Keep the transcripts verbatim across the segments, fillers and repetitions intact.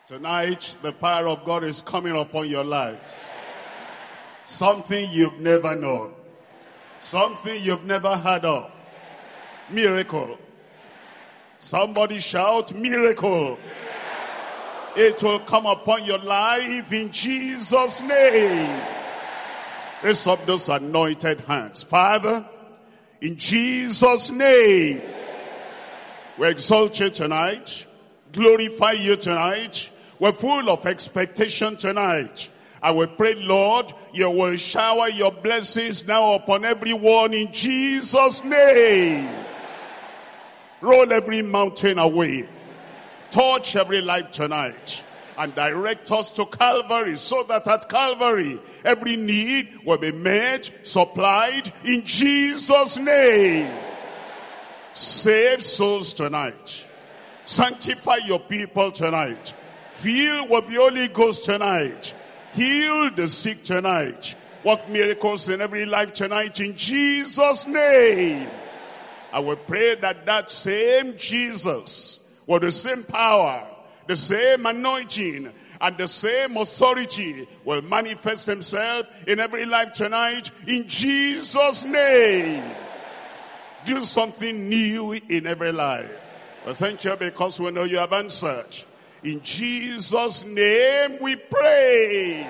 Tonight, the power of God is coming upon your life. Something you've never known. Something you've never heard of. Miracle. Somebody shout, miracle. It will come upon your life in Jesus' name. Raise up those anointed hands. Father, in Jesus' name, we exalt you tonight, glorify you tonight. We're full of expectation tonight. I will pray, Lord, you will shower your blessings now upon everyone in Jesus' name. Roll every mountain away. Touch every life tonight. And direct us to Calvary, so that at Calvary, every need will be met, supplied in Jesus' name. Save souls tonight. Sanctify your people tonight. Fill with the Holy Ghost tonight. Heal the sick tonight. Work miracles in every life tonight in Jesus' name. I will pray that that same Jesus, with the same power, the same anointing, and the same authority, will manifest himself in every life tonight in Jesus' name. Do something new in every life. Well, thank you, because we know you have answered. In Jesus' name we pray.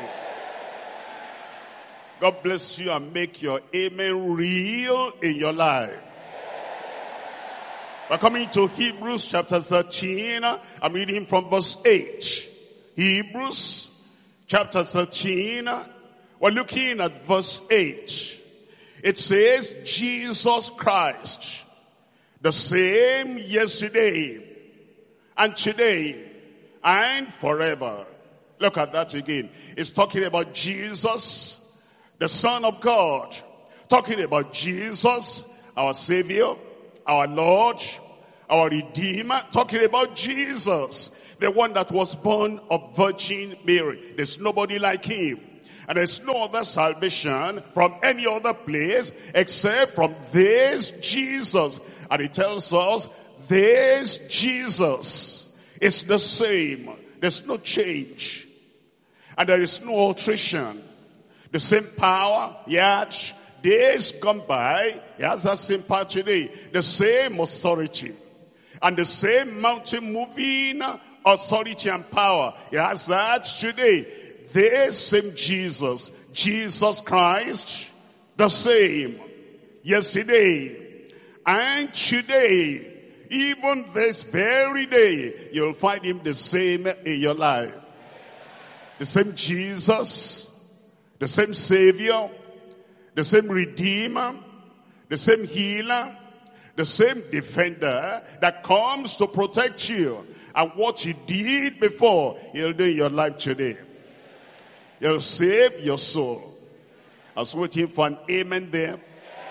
God bless you and make your amen real in your life. We're coming to Hebrews chapter thirteen. I'm reading from verse eight. Hebrews chapter thirteen. We're looking at verse eight. It says, Jesus Christ, the same yesterday and today and forever. Look at that again. It's talking about Jesus, the Son of God. Talking about Jesus, our Savior, our Lord, our Redeemer. Talking about Jesus, the one that was born of Virgin Mary. There's nobody like him. And there's no other salvation from any other place except from this Jesus. And it tells us, this Jesus is the same. There's no change. And there is no alteration. The same power, yet days gone by, he has that same power today. The same authority. And the same mountain moving authority and power. He has that today. This same Jesus, Jesus Christ, the same yesterday and today. Even this very day, you'll find him the same in your life. The same Jesus, the same Savior, the same Redeemer, the same Healer, the same Defender that comes to protect you. And what he did before, he'll do in your life today. He'll save your soul. I was waiting for an amen there.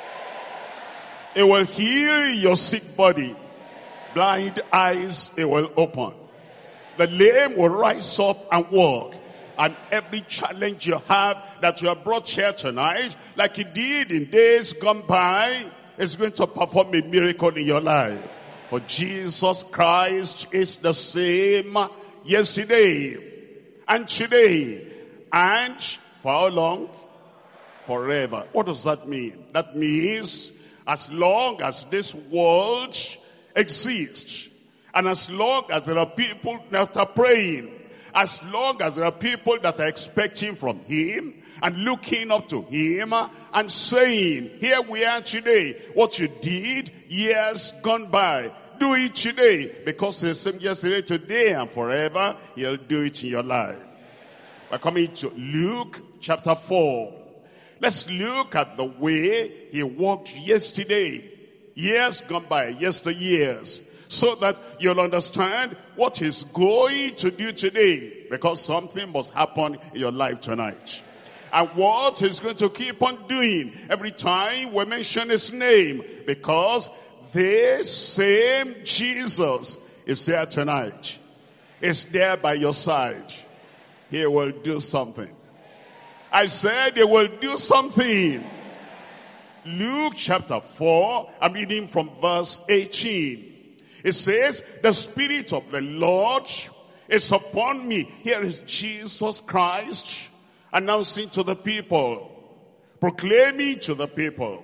It will heal your sick body. Blind eyes, it will open. The lame will rise up and walk. And every challenge you have that you have brought here tonight, like he did in days gone by, is going to perform a miracle in your life. For Jesus Christ is the same yesterday and today. And for how long? Forever. What does that mean? That means as long as this world exists, and as long as there are people that are praying, as long as there are people that are expecting from him and looking up to him and saying, here we are today, what you did years gone by, do it today, because the same yesterday, today, and forever, he'll do it in your life. We're coming to Luke chapter four. Let's look at the way he walked yesterday, years gone by, yesteryears, so that you'll understand what he's going to do today, because something must happen in your life tonight. And what he's going to keep on doing every time we mention his name, because this same Jesus is there tonight. Is there by your side. He will do something. I said he will do something. Luke chapter four, I'm reading from verse eighteen. It says, the Spirit of the Lord is upon me. Here is Jesus Christ announcing to the people, proclaiming to the people,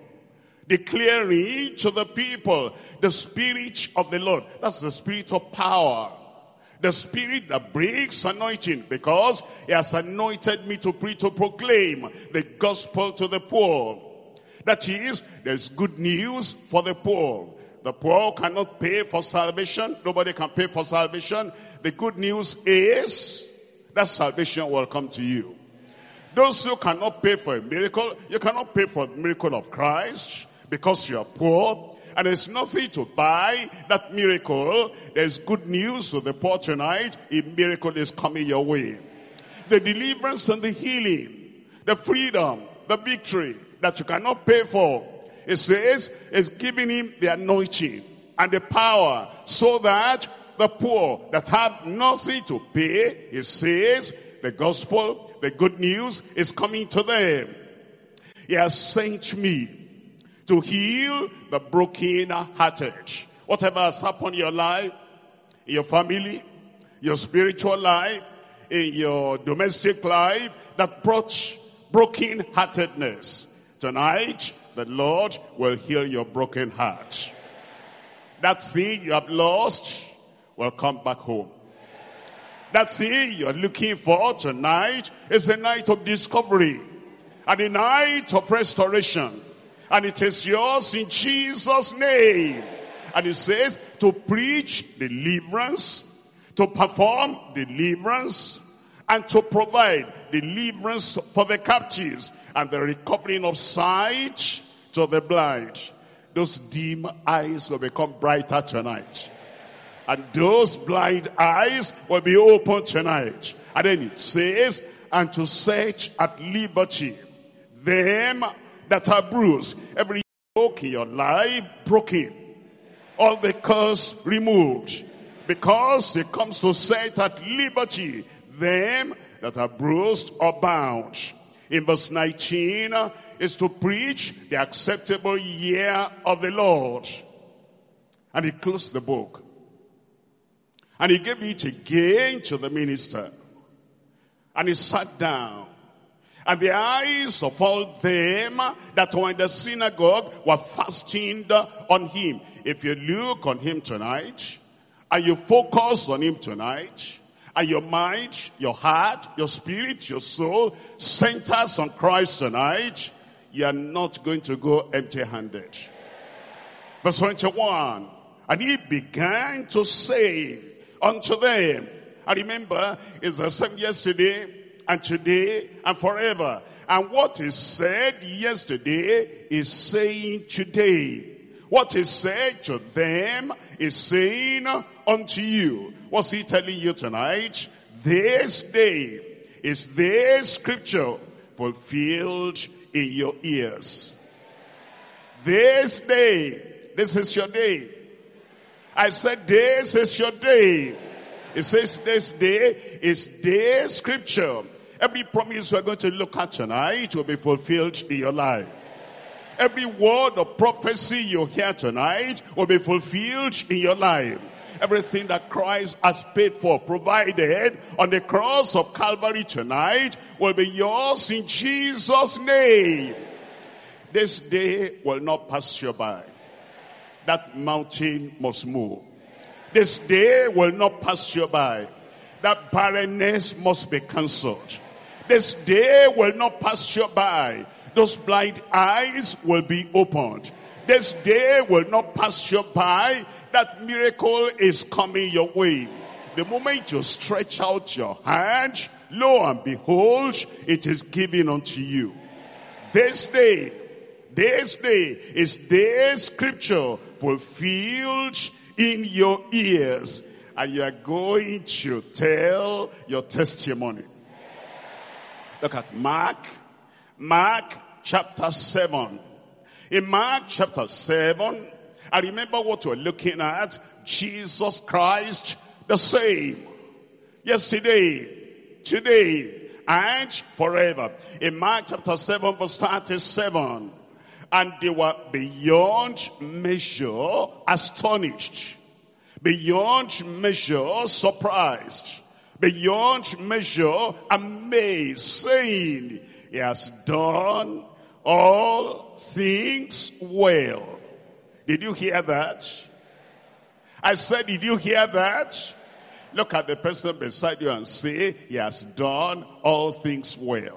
declaring to the people the Spirit of the Lord. That's the Spirit of power. The Spirit that brings anointing, because he has anointed me to preach, to proclaim the gospel to the poor. That is, there's good news for the poor. The poor cannot pay for salvation. Nobody can pay for salvation. The good news is that salvation will come to you. Those who cannot pay for a miracle, you cannot pay for the miracle of Christ because you are poor. And there's nothing to buy that miracle. There's good news to the poor tonight. A miracle is coming your way. The deliverance and the healing, the freedom, the victory that you cannot pay for. It says it's giving him the anointing and the power so that the poor that have nothing to pay, it says the gospel, the good news is coming to them. He has sent me to heal the broken-hearted. Whatever has happened in your life, in your family, your spiritual life, in your domestic life, that brought broken-heartedness. Tonight, the Lord will heal your broken heart. That thing you have lost will come back home. That thing you're looking for tonight is a night of discovery and a night of restoration. And it is yours in Jesus' name. And it says to preach deliverance, to perform deliverance, and to provide deliverance for the captives and the recovering of sight to the blind. Those dim eyes will become brighter tonight. And those blind eyes will be open tonight. And then it says, and to set at liberty them that are bruised. Every yoke in your life broken. All the curse removed. Because it comes to set at liberty them that are bruised or bound. In verse nineteen is to preach the acceptable year of the Lord. And he closed the book. And he gave it again to the minister. And he sat down. And the eyes of all them that were in the synagogue were fastened on him. If you look on him tonight, and you focus on him tonight, and your mind, your heart, your spirit, your soul centers on Christ tonight, you are not going to go empty-handed. Verse twenty-one, and he began to say unto them, and remember, it's the same yesterday, and today, and forever. And what is said yesterday is saying today. What is said to them is saying unto you. What's he telling you tonight? This day is this scripture fulfilled in your ears. This day, this is your day. I said this is your day. It says this day is this scripture. Every promise we're going to look at tonight will be fulfilled in your life. Every word of prophecy you hear tonight will be fulfilled in your life. Everything that Christ has paid for, provided on the cross of Calvary tonight, will be yours in Jesus' name. This day will not pass you by. That mountain must move. This day will not pass you by. That barrenness must be cancelled. This day will not pass you by. Those blind eyes will be opened. This day will not pass you by. That miracle is coming your way. The moment you stretch out your hand, lo and behold, it is given unto you. This day, this day is this scripture fulfilled in your ears. And you are going to tell your testimony. Look at Mark. Mark chapter seven. In Mark chapter seven, I remember what we're looking at. Jesus Christ the same. Yesterday, today, and forever. In Mark chapter seven verse thirty-seven. And they were beyond measure astonished. Beyond measure surprised. beyond measure amazed, saying, he has done all things well. Did you hear that? I said, did you hear that? Look at the person beside you and say, he has done all things well.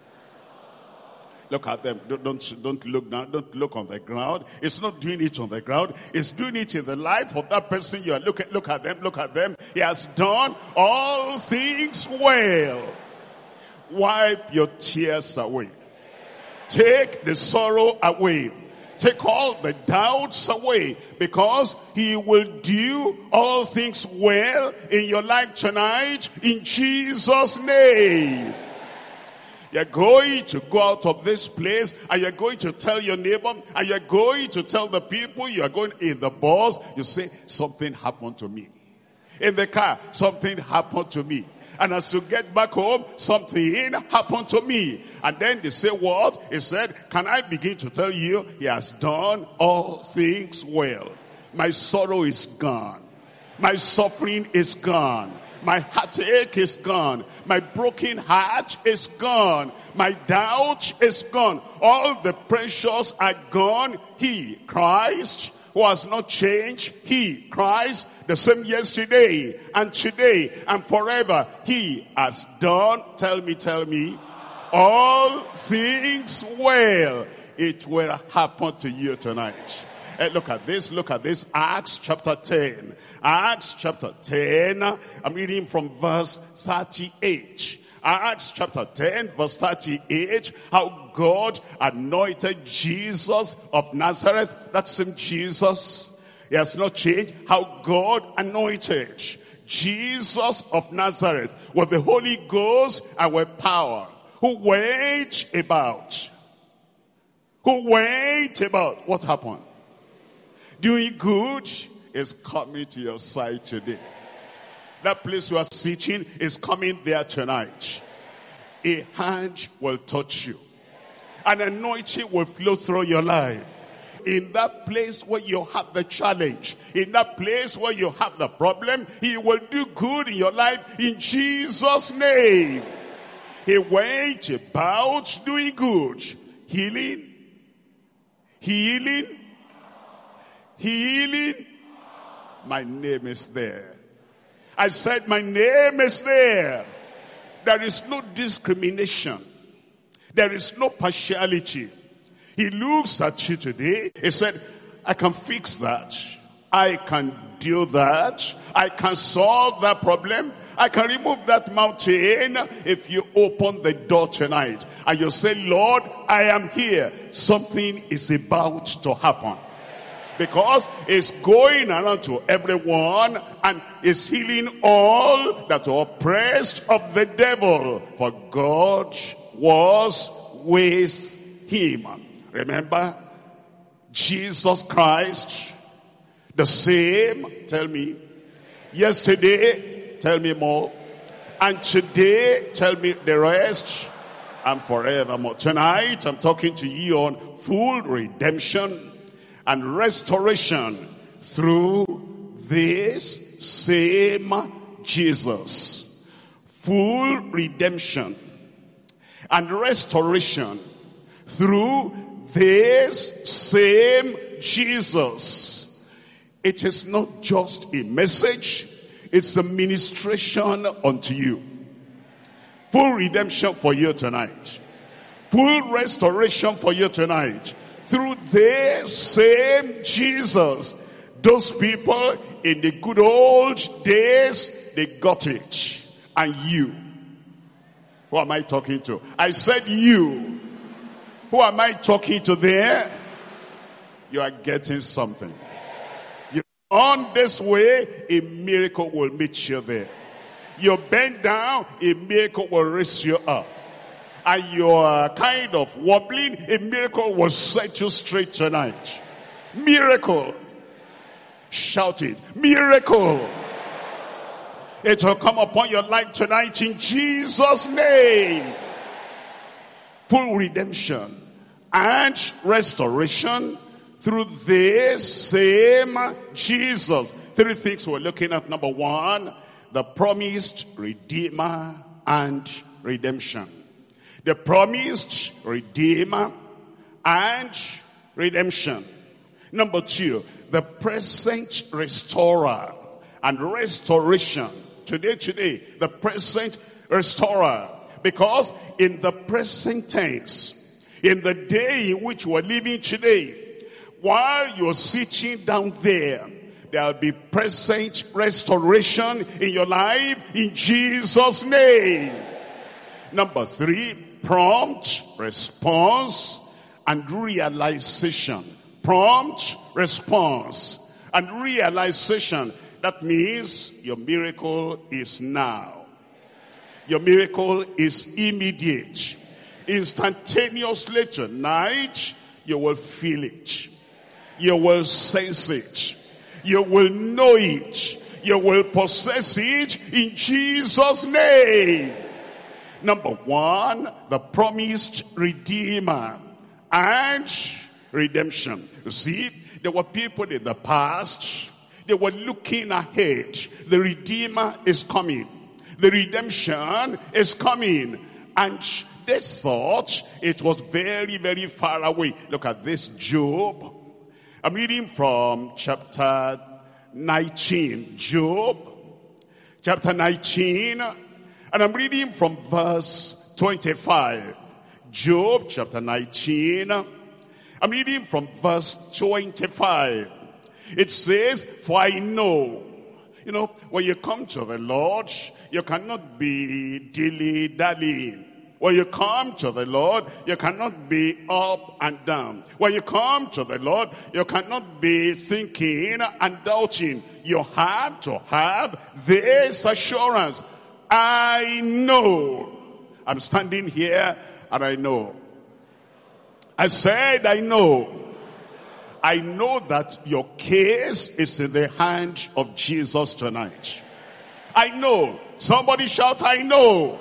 Look at them. Don't, don't, don't look down. Don't look on the ground. It's not doing it on the ground. It's doing it in the life of that person you are looking. Look at them. Look at them. He has done all things well. Wipe your tears away. Take the sorrow away. Take all the doubts away, because he will do all things well in your life tonight in Jesus' name. You're going to go out of this place and you're going to tell your neighbor and you're going to tell the people you are going in the bus. You say, something happened to me. In the car, something happened to me. And as you get back home, something happened to me. And then they say what? He said, can I begin to tell you, he has done all things well. My sorrow is gone. My suffering is gone. My heartache is gone. My broken heart is gone. My doubt is gone. All the pressures are gone. He, Christ, who has not changed. He, Christ, the same yesterday and today and forever. He has done, tell me, tell me, all things well. It will happen to you tonight. Hey, look at this, look at this. Acts chapter ten. Acts chapter ten. I'm reading from verse thirty-eight. Acts chapter ten, verse thirty-eight. How God anointed Jesus of Nazareth. That same Jesus. He has not changed. How God anointed Jesus of Nazareth with the Holy Ghost and with power. Who went about. Who went about. What happened? Doing good is coming to your side today. That place you are sitting is coming there tonight. A hand will touch you. An anointing will flow through your life. In that place where you have the challenge, in that place where you have the problem, he will do good in your life in Jesus' name. He went about doing good, healing, healing, healing. My name is there. I said my name is there. There is no discrimination. There is no partiality. He looks at you today. He said, I can fix that. I can do that. I can solve that problem. I can remove that mountain if you open the door tonight. And you say, Lord, I am here. Something is about to happen. Because it's going around to everyone and is healing all that are oppressed of the devil. For God was with him. Remember, Jesus Christ, the same, tell me, yesterday, tell me more, and today, tell me the rest, and forevermore. Tonight, I'm talking to you on full redemption and restoration through this same Jesus. Full redemption and restoration through this same Jesus. It is not just a message, it's a ministration unto you. Full redemption for you tonight. Full restoration for you tonight. Through this same Jesus. Those people in the good old days, they got it. And you. Who am I talking to? I said you. Who am I talking to there? You are getting something. You on this way, a miracle will meet you there. You bend down, a miracle will raise you up. And you're kind of wobbling, a miracle will set you straight tonight. Miracle. Shout it. Miracle. It will come upon your life tonight in Jesus' name. Full redemption and restoration through this same Jesus. Three things we're looking at. Number one, the promised Redeemer and redemption. The promised Redeemer and redemption. Number two, the present restorer and restoration. Today, today, the present restorer. Because in the present tense, in the day in which we're living today, while you're sitting down there, there will be present restoration in your life in Jesus' name. Number three, prompt response and realization. Prompt response and realization. That means your miracle is now. Your miracle is immediate. Instantaneously tonight, you will feel it. You will sense it. You will know it. You will possess it in Jesus' name. Number one, the promised Redeemer and redemption. You see, there were people in the past, they were looking ahead. The Redeemer is coming. The redemption is coming. And they thought it was very, very far away. Look at this Job. I'm reading from chapter nineteen. Job, chapter nineteen. And I'm reading from verse twenty-five. Job, chapter nineteen. I'm reading from verse twenty-five. It says, for I know. You know, when you come to the Lord, you cannot be dilly-dallying. When you come to the Lord, you cannot be up and down. When you come to the Lord, you cannot be thinking and doubting. You have to have this assurance. I know. I'm standing here and I know. I said I know. I know that your case is in the hand of Jesus tonight. I know. Somebody shout, I know.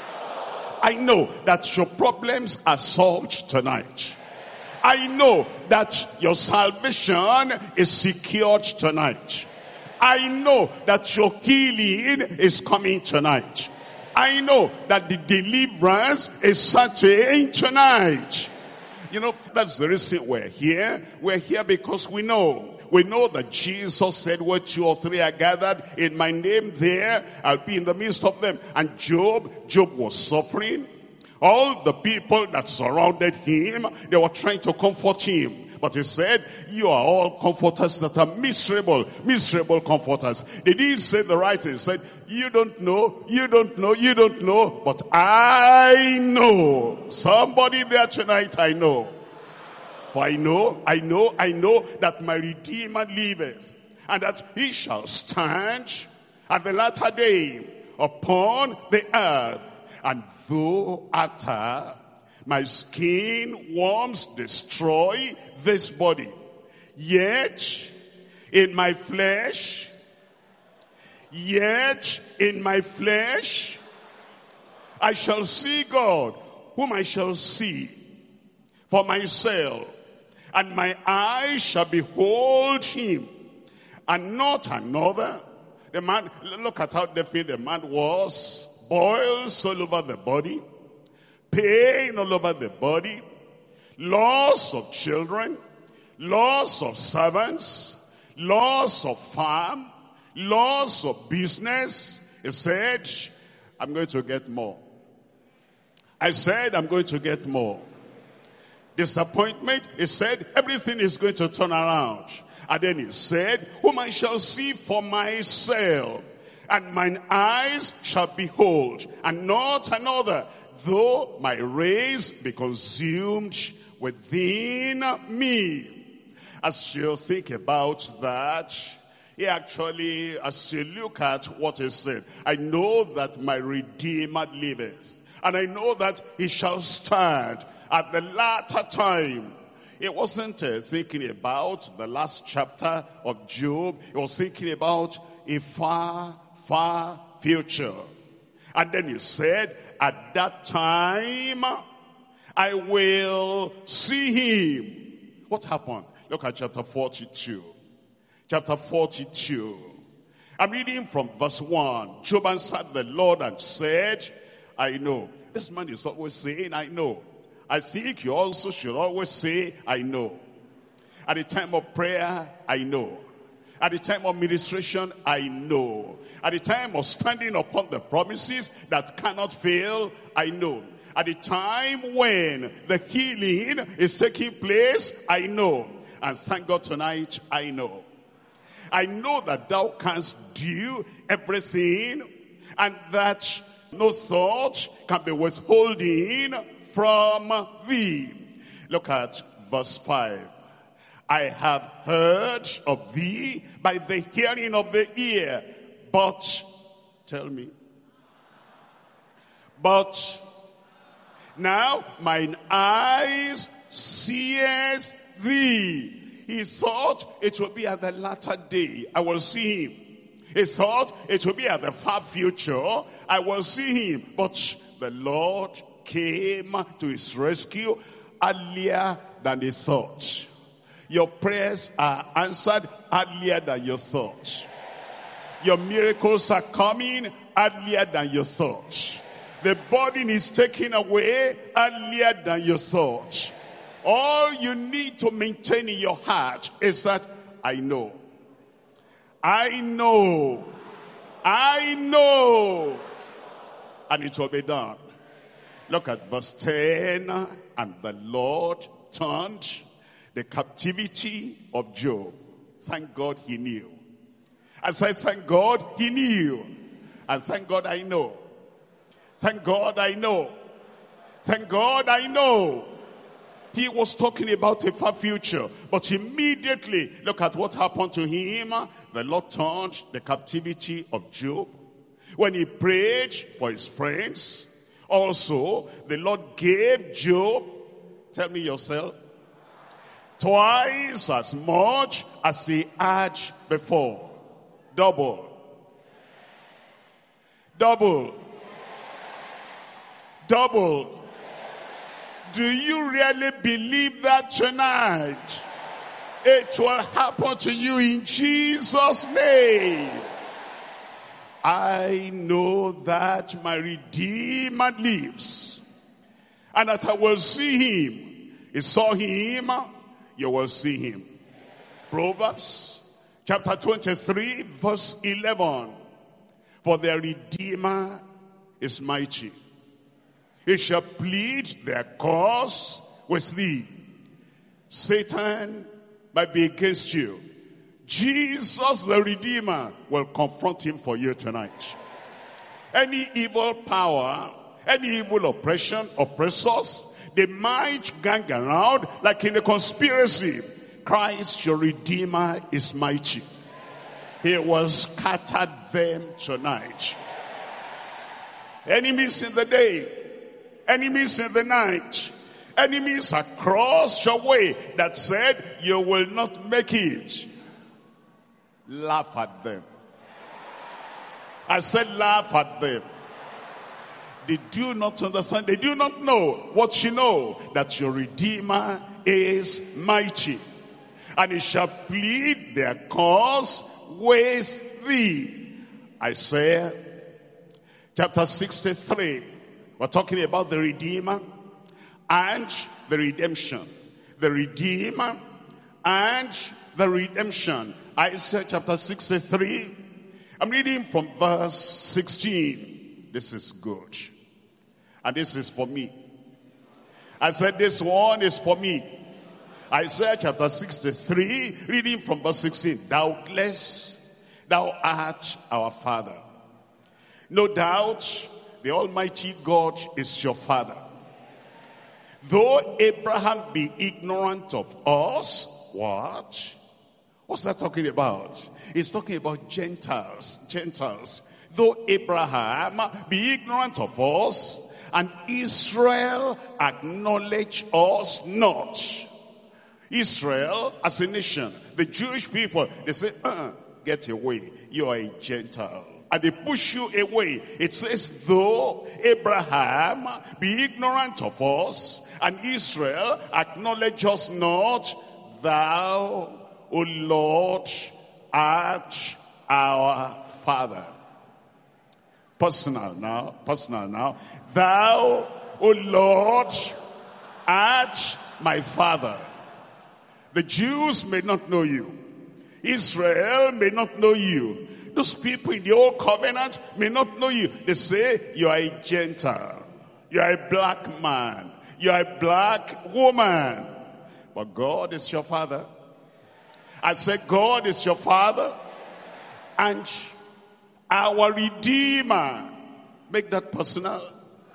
I know that your problems are solved tonight. I know that your salvation is secured tonight. I know that your healing is coming tonight. I know that the deliverance is certain tonight. You know, that's the reason we're here. We're here because we know. We know that Jesus said, where two or three are gathered in my name, there I'll be in the midst of them. And Job, Job was suffering. All the people that surrounded him, they were trying to comfort him. But he said, you are all comforters that are miserable, miserable comforters. They didn't say the right thing. He said, you don't know, you don't know, you don't know, but I know. Somebody there tonight, I know. For I know, I know, I know that my Redeemer liveth, and that he shall stand at the latter day upon the earth. And though after my skin worms destroy this body, yet in my flesh, yet in my flesh, I shall see God, whom I shall see for myself, and my eyes shall behold him, and not another. The man, look at how definite the man was. Boils all over the body, pain all over the body, loss of children, loss of servants, loss of farm, loss of business. He said, I'm going to get more. I said, I'm going to get more. Disappointment, he said, everything is going to turn around. And then he said, whom I shall see for myself, and mine eyes shall behold, and not another, though my race be consumed within me. As you think about that, he actually, as you look at what he said, I know that my Redeemer liveth, and I know that he shall stand at the latter time. He wasn't uh, thinking about the last chapter of Job. He was thinking about a far, far future. And then he said, at that time, I will see him. What happened? Look at chapter forty-two. Chapter forty-two. I'm reading from verse one. Job answered the Lord and said, I know. This man is always saying, I know. I think you also should always say, I know. At the time of prayer, I know. At the time of ministration, I know. At the time of standing upon the promises that cannot fail, I know. At the time when the healing is taking place, I know. And thank God tonight, I know. I know that thou canst do everything, and that no thought can be withholding from thee. Look at verse five. I have heard of thee by the hearing of the ear, but, tell me, but now mine eyes seeth thee. He thought it would be at the latter day I will see him. He thought it would be at the far future I will see him. But the Lord came to his rescue earlier than he thought. Your prayers are answered earlier than you thought. Your miracles are coming earlier than you thought. The burden is taken away earlier than you thought. All you need to maintain in your heart is that, I know. I know. I know. And it will be done. Look at verse ten. And the Lord turned the captivity of Job. Thank God he knew. I said, thank God he knew. And thank God I know. Thank God I know. Thank God I know. He was talking about a far future. But immediately, look at what happened to him. The Lord turned the captivity of Job. When he prayed for his friends, also the Lord gave Job, tell me yourself, twice as much as he had before. Double. Double. Double. Do you really believe that tonight? It will happen to you in Jesus' name. I know that my Redeemer lives, and that I will see him. You saw him, you will see him. Proverbs chapter twenty-three verse eleven. For their Redeemer is mighty. He shall plead their cause with thee. Satan might be against you. Jesus the Redeemer will confront him for you tonight. Any evil power, any evil oppression, oppressors, they might gang around like in a conspiracy. Christ your Redeemer is mighty. He will scatter them tonight. Enemies in the day, enemies in the night, enemies across your way that said you will not make it. Laugh at them. I said laugh at them. They do not understand. They do not know what you know, that your Redeemer is mighty. And he shall plead their cause with thee. Isaiah chapter sixty-three. We're talking about the Redeemer and the redemption. The Redeemer and the redemption. Isaiah chapter sixty-three. I'm reading from verse sixteen. This is good. And this is for me. I said this one is for me. Isaiah chapter sixty-three, reading from verse sixteen. Doubtless thou art our Father. No doubt the Almighty God is your Father. Though Abraham be ignorant of us, what? What's that talking about? He's talking about Gentiles. Gentiles. Though Abraham be ignorant of us, and Israel acknowledge us not. Israel as a nation, the Jewish people, they say, uh, get away, you are a Gentile. And they push you away. It says, though Abraham be ignorant of us, and Israel acknowledge us not, thou, O Lord, art our Father. Personal now, personal now. Thou, O Lord, art my Father. The Jews may not know you. Israel may not know you. Those people in the old covenant may not know you. They say you are a Gentile. You are a black man. You are a black woman. But God is your Father. I said God is your Father. And our Redeemer. Make that personal.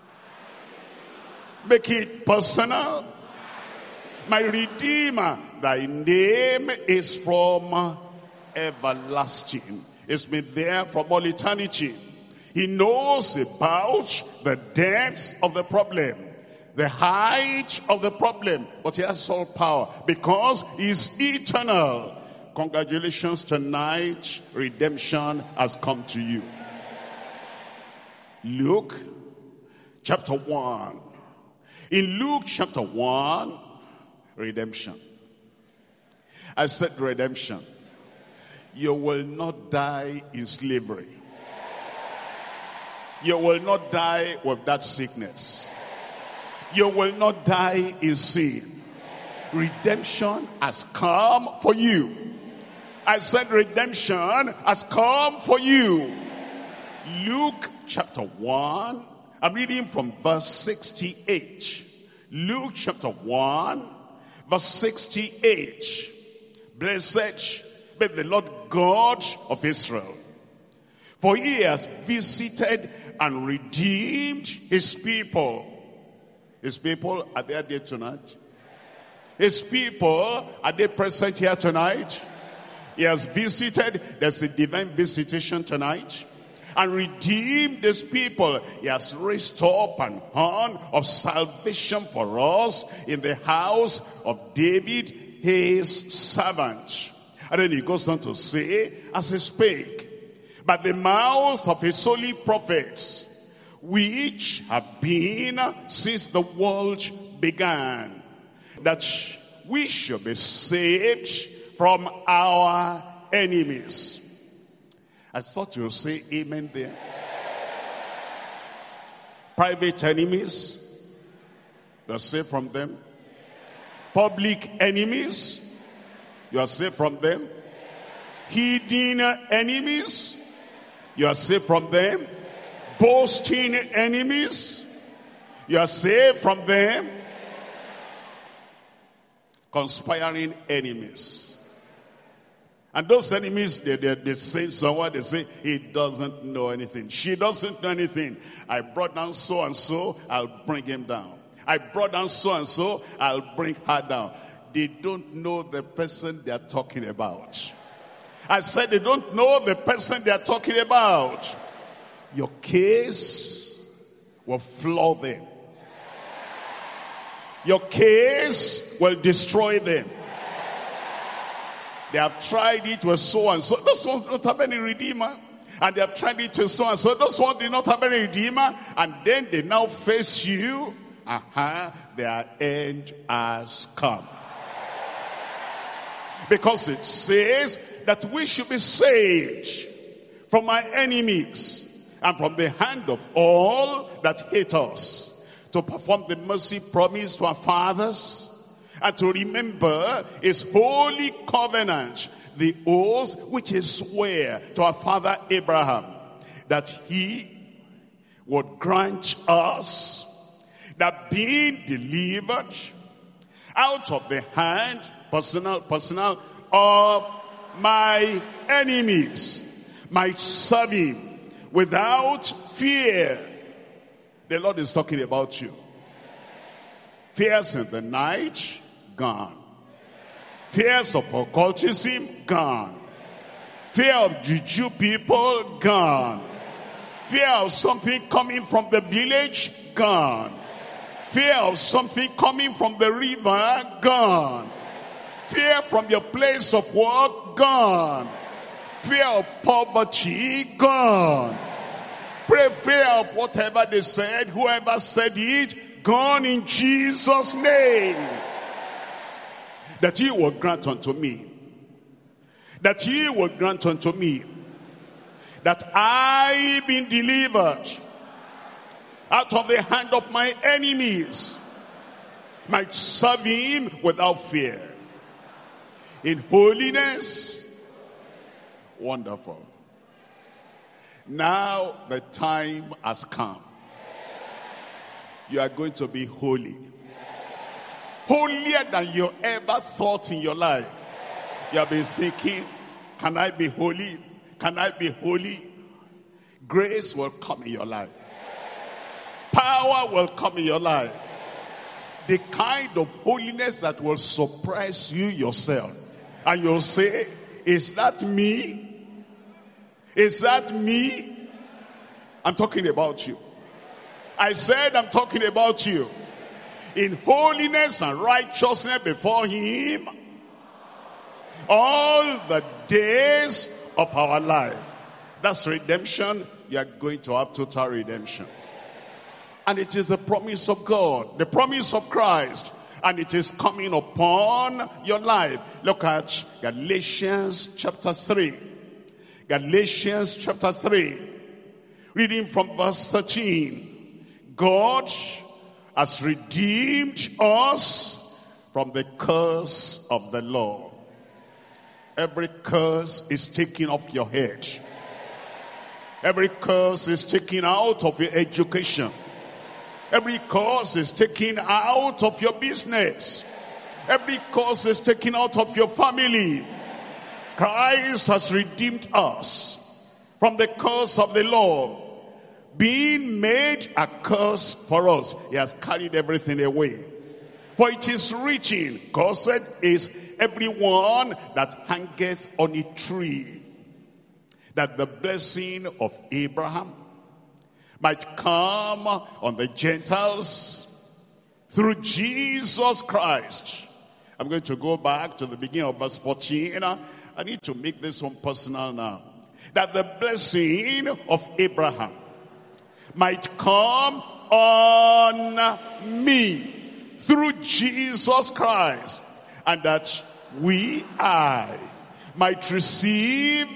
Make it personal. My Redeemer, thy name is from everlasting. It's been there from all eternity. He knows about the depth of the problem, the height of the problem, but he has all power because he's eternal. Congratulations, tonight, redemption has come to you. Luke chapter one. In Luke chapter one, redemption. I said redemption. You will not die in slavery. You will not die with that sickness. You will not die in sin. Redemption has come for you. I said redemption has come for you. Luke chapter one. I'm reading from verse sixty-eight. Luke chapter one, verse sixty-eight. Blessed be the Lord God of Israel, for he has visited and redeemed his people. His people, are they there tonight? His people, are they present here tonight? He has visited. There's a divine visitation tonight. And redeemed his people. He has raised up an horn of salvation for us in the house of David, his servant. And then he goes on to say, as he spake, by the mouth of his holy prophets, which have been since the world began, that we should be saved from our enemies. I thought you would say amen there. Private enemies, you are saved from them. Public enemies, you are saved from them. Hidden enemies, you are saved from them. Boasting enemies, you are saved from them. Conspiring enemies. And those enemies, they, they, they say someone, they say, he doesn't know anything. She doesn't know anything. I brought down so-and-so, I'll bring him down. I brought down so-and-so, I'll bring her down. They don't know the person they are talking about. I said they don't know the person they are talking about. Your case will floor them. Your case will destroy them. They have tried it with so-and-so. Those ones don't have any redeemer. And they have tried it with so-and-so. Those ones did not have any redeemer. And then they now face you. Uh-huh. Their end has come. Because it says that we should be saved from our enemies and from the hand of all that hate us, to perform the mercy promised to our fathers, and to remember his holy covenant, the oath which he sware to our father Abraham, that he would grant us that being delivered out of the hand, personal, personal, of my enemies, might serve him without fear. The Lord is talking about you. Fears in the night, gone. Fears of occultism, gone. Fear of juju people, gone. Fear of something coming from the village, gone. Fear of something coming from the river, gone. Fear from your place of work, gone. Fear of poverty, gone. Pray fear of whatever they said, whoever said it, gone in Jesus' name. That he will grant unto me. That he will grant unto me that I, being delivered out of the hand of my enemies, might serve him without fear, in holiness. Wonderful. Now the time has come. You are going to be holy. Holier than you ever thought in your life. You have been thinking, can I be holy? Can I be holy? Grace will come in your life. Power will come in your life. The kind of holiness that will surprise you yourself. And you'll say, is that me? Is that me? I'm talking about you. I said I'm talking about you. In holiness and righteousness before him all the days of our life. That's redemption. You are going to have total redemption. And it is the promise of God, the promise of Christ, and it is coming upon your life. Look at Galatians chapter three. Galatians chapter three. Reading from verse thirteen. God has redeemed us from the curse of the law. Every curse is taken off your head. Every curse is taken out of your education. Every curse is taken out of your business. Every curse is taken out of your family. Christ has redeemed us from the curse of the law, being made a curse for us. He has carried everything away. For it is written, cursed is everyone that hangeth on a tree, that the blessing of Abraham might come on the Gentiles through Jesus Christ. I'm going to go back to the beginning of verse fourteen. I need to make this one personal now. That the blessing of Abraham might come on me through Jesus Christ, and that we, I, might receive.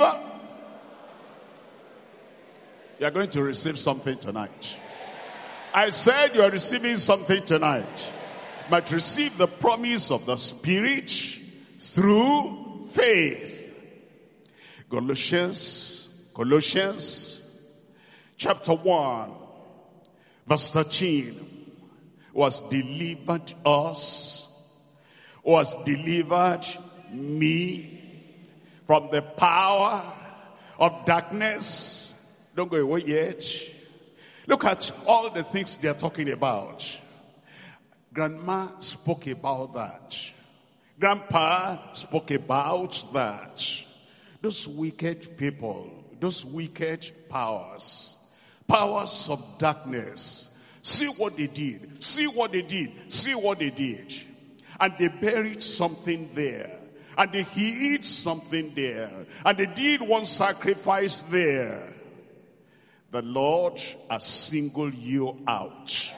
You are going to receive something tonight. I said you are receiving something tonight. Might receive the promise of the Spirit through faith. Colossians, Colossians chapter one, verse thirteen. Was delivered us, was delivered me from the power of darkness. Don't go away yet. Look at all the things they are talking about. Grandma spoke about that. Grandpa spoke about that. Those wicked people, those wicked powers, powers of darkness. See what they did. See what they did. See what they did. And they buried something there. And they hid something there. And they did one sacrifice there. The Lord has singled you out.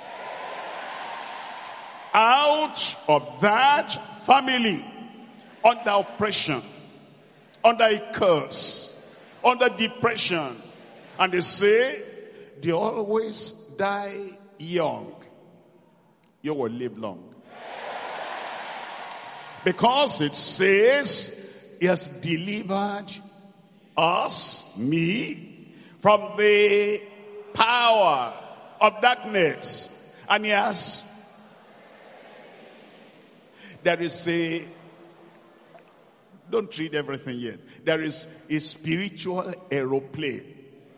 Out of that family. Under oppression. Under a curse. Under depression. And they say, they always die young. You will live long. Because it says, he has delivered us, me, from the power of darkness. And he has, there is a, don't read everything yet. There is a spiritual aeroplane.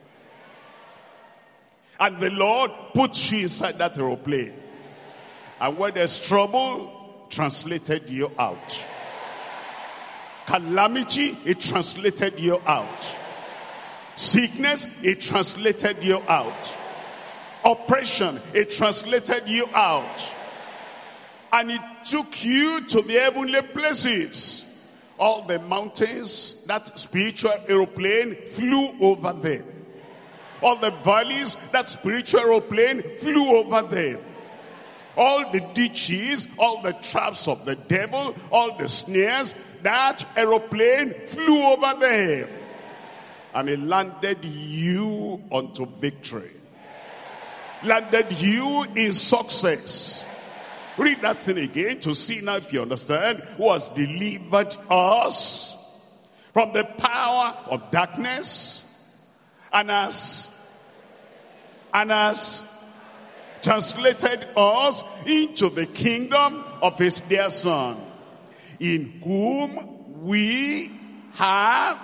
And the Lord puts you inside that aeroplane. And when there's trouble, translated you out. Calamity, it translated you out. Sickness, it translated you out. Oppression, it translated you out. And it took you to the heavenly places. All the mountains, that spiritual aeroplane flew over them. All the valleys, that spiritual aeroplane flew over them. All the ditches, all the traps of the devil, all the snares, that aeroplane flew over them. And he landed you unto victory. Landed you in success. Read that thing again to see now if you understand. Who has delivered us from the power of darkness and has, and has translated us into the kingdom of his dear Son, in whom we have,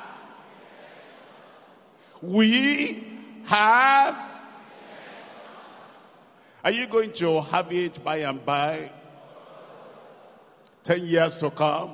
we have. Are you going to have it by and by? Ten years to come?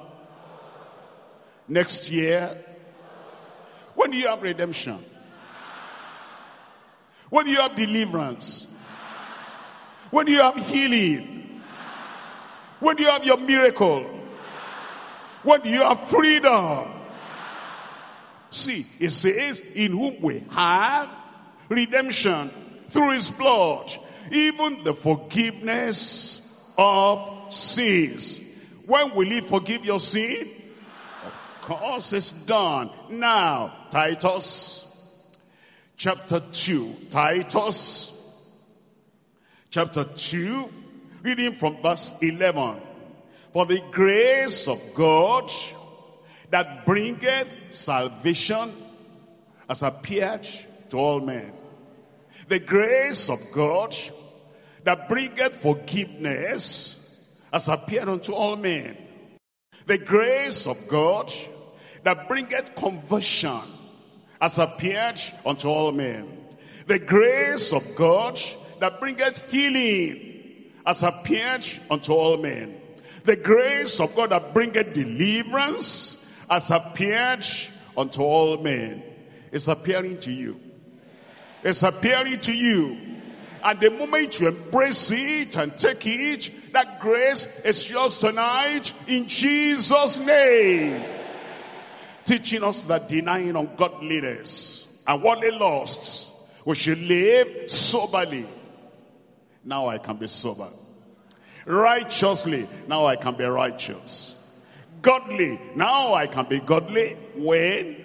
Next year? When do you have redemption? When do you have deliverance? When do you have healing? When do you have your miracle? When do you have freedom? See, it says, in whom we have redemption through his blood, even the forgiveness of sins. When will he forgive your sin? Of course it's done. Now, Titus chapter two. Titus chapter two, reading from verse eleven. For the grace of God that bringeth salvation has appeared to all men. The grace of God that bringeth forgiveness has appeared unto all men. The grace of God that bringeth conversion has appeared unto all men. The grace of God that bringeth healing has appeared unto all men. The grace of God that bringeth deliverance has appeared unto all men. It's appearing to you. It's appearing to you. And the moment you embrace it and take it, that grace is yours tonight in Jesus' name. Teaching us that denying ungodliness and worldly lusts, we should live soberly. Now I can be sober. Righteously, now I can be righteous. Godly, now I can be godly. When?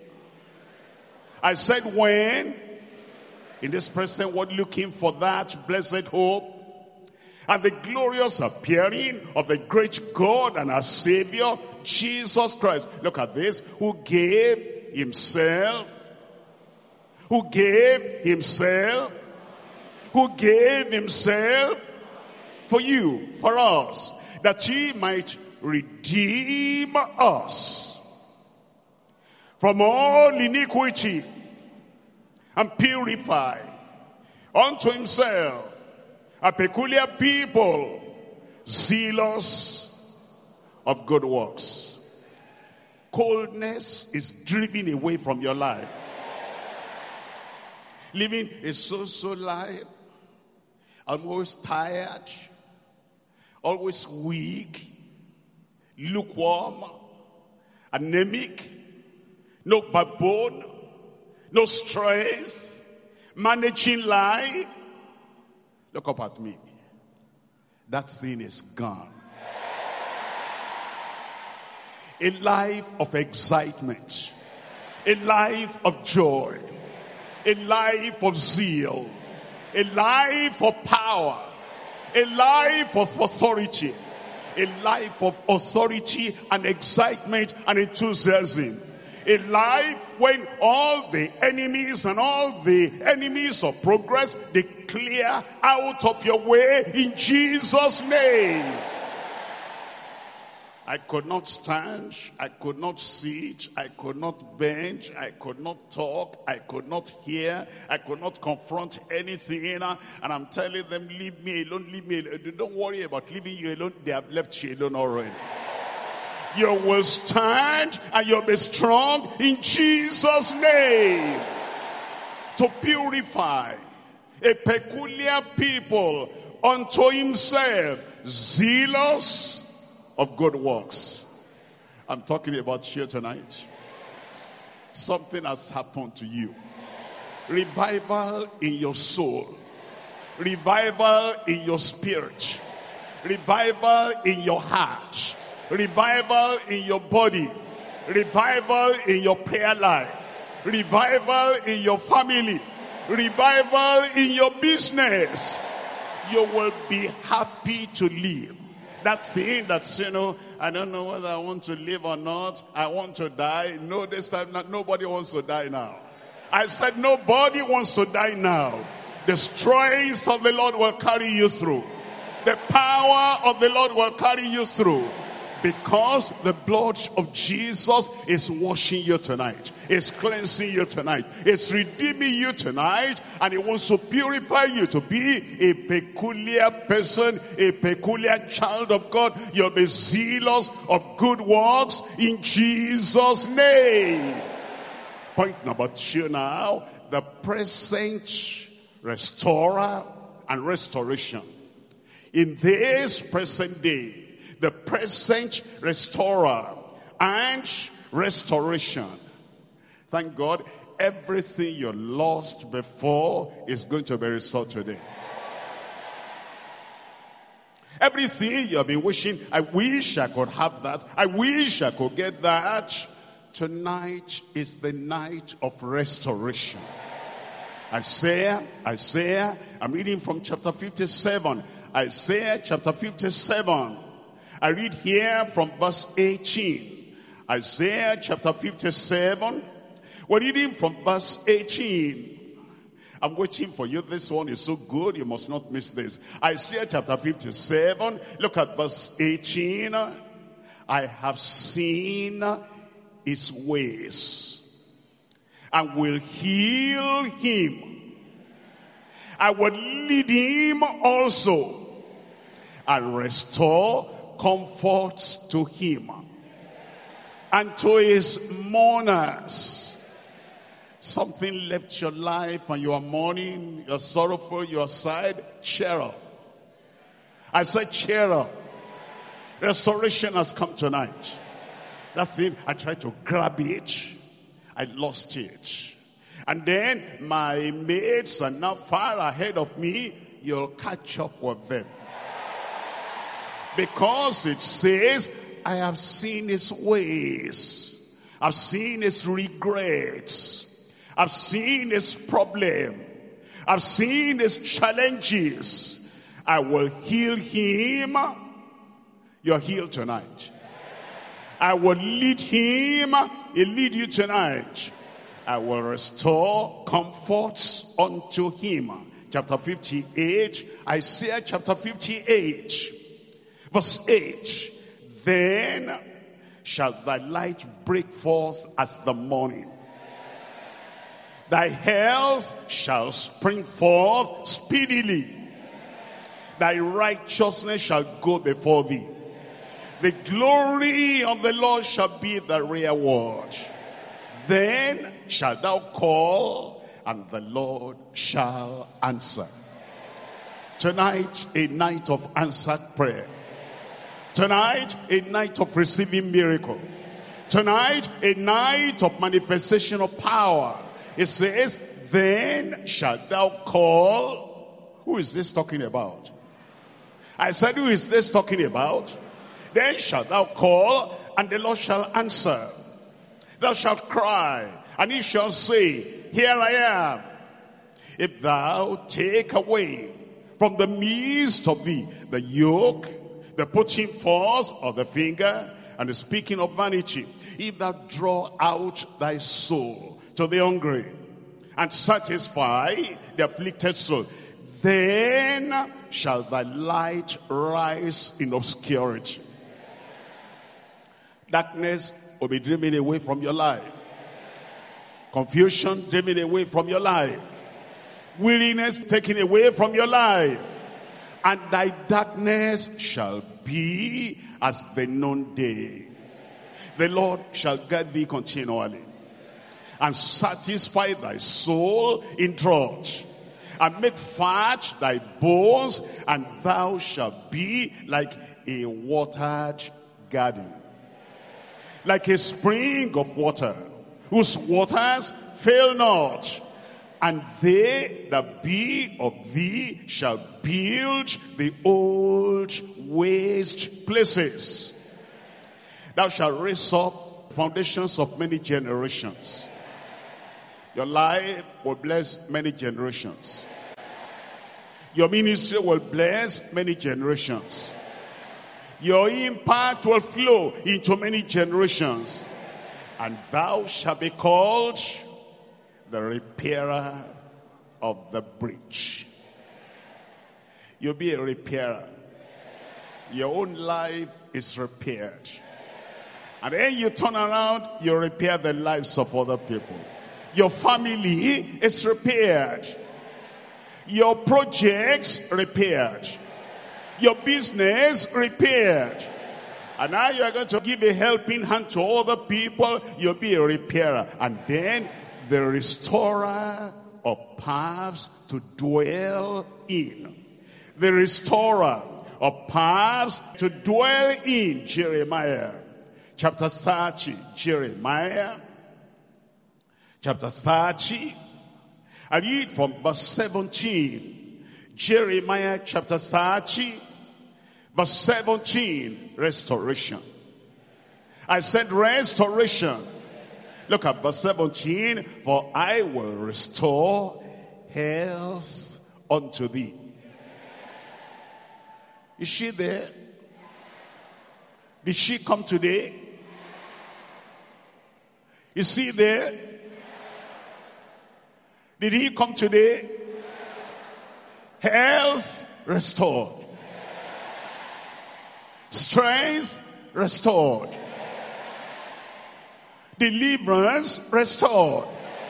I said when? In this present world, looking for that blessed hope and the glorious appearing of the great God and our Savior, Jesus Christ. Look at this. Who gave himself, who gave himself, who gave himself for you, for us, that he might redeem us from all iniquity and purify unto himself a peculiar people, zealous of good works. Coldness is driven away from your life. Living a so-so life, always tired, always weak, lukewarm, anemic, no backbone, no stress, managing life. Look up at me. That thing is gone. A life of excitement, a life of joy, a life of zeal, a life of power, a life of authority, a life of authority and excitement and enthusiasm. A life when all the enemies and all the enemies of progress, they clear out of your way in Jesus' name. I could not stand, I could not sit, I could not bend, I could not talk, I could not hear, I could not confront anything. And I'm telling them, leave me alone, leave me alone. Don't worry about leaving you alone, they have left you alone already. You will stand and you'll be strong in Jesus' name. To purify a peculiar people unto himself, zealous of good works. I'm talking about you tonight. Something has happened to you. Revival in your soul. Revival in your spirit. Revival in your heart. Revival in your body. Revival in your prayer life. revival in your family, revival in your business. You will be happy to live. That thing that's, you know, I don't know whether I want to live or not. I want to die. No, this time, not, nobody wants to die now. I said nobody wants to die now. The strength of the Lord will carry you through. The power of the Lord will carry you through. Because the blood of Jesus is washing you tonight. It's cleansing you tonight. It's redeeming you tonight. And it wants to purify you to be a peculiar person, a peculiar child of God. You'll be zealous of good works in Jesus' name. Point number two now. The present restorer and restoration. In this present day, the present restorer and restoration. Thank God, everything you lost before is going to be restored today. Everything you have been wishing, I wish I could have that. I wish I could get that. Tonight is the night of restoration. Isaiah, Isaiah, I'm reading from chapter fifty-seven. Isaiah chapter fifty-seven. I read here from verse eighteen. Isaiah chapter fifty-seven. We're reading from verse eighteen. I'm waiting for you. This one is so good. You must not miss this. Isaiah chapter fifty-seven. Look at verse eighteen. I have seen his ways and will heal him. I will lead him also and restore comforts to him and to his mourners. Something left your life and you are mourning, you're sorrowful, you're sad. Cheer up. I said cheer up. Restoration has come tonight. That's it. I tried to grab it. I lost it. And then my mates are now far ahead of me. You'll catch up with them. Because it says, I have seen his ways. I've seen his regrets. I've seen his problem. I've seen his challenges. I will heal him. You're healed tonight. I will lead him. He'll lead you tonight. I will restore comforts unto him. Chapter fifty-eight. Isaiah chapter fifty-eight. Verse eight, then shall thy light break forth as the morning. Thy health shall spring forth speedily. Thy righteousness shall go before thee. The glory of the Lord shall be the reward. Then shalt thou call, and the Lord shall answer. Tonight, a night of answered prayer. Tonight, a night of receiving miracle. Tonight, a night of manifestation of power. It says, then shalt thou call. Who is this talking about? I said, who is this talking about? Then shalt thou call, and the Lord shall answer. Thou shalt cry, and he shall say, here I am. If thou take away from the midst of thee the yoke, the putting forth of the finger, and the speaking of vanity, if thou draw out thy soul to the hungry, and satisfy the afflicted soul, then shall thy light rise in obscurity. Darkness will be driven away from your life. Confusion driven away from your life. Weariness taken away from your life. And thy darkness shall be as the noonday. The Lord shall guide thee continually, and satisfy thy soul in drought, and make fat thy bones, and thou shalt be like a watered garden, like a spring of water, whose waters fail not. And they that be of thee shall build the old waste places. Thou shalt raise up foundations of many generations. Your life will bless many generations. Your ministry will bless many generations. Your impact will flow into many generations. And thou shalt be called the repairer of the breach. You'll be a repairer. Your own life is repaired. And then you turn around, you repair the lives of other people. Your family is repaired. Your projects repaired. Your business repaired. And now you are going to give a helping hand to other people. You'll be a repairer. And then the restorer of paths to dwell in. The restorer of paths to dwell in. Jeremiah chapter thirty. Jeremiah chapter thirty. I read from verse seventeen. Jeremiah chapter thirty, verse seventeen. Restoration. I said restoration. Look at verse seventeen. For I will restore health unto thee. Is she there? Did she come today? Is he there? Did he come today? Health restored. Strength restored. Deliverance restored.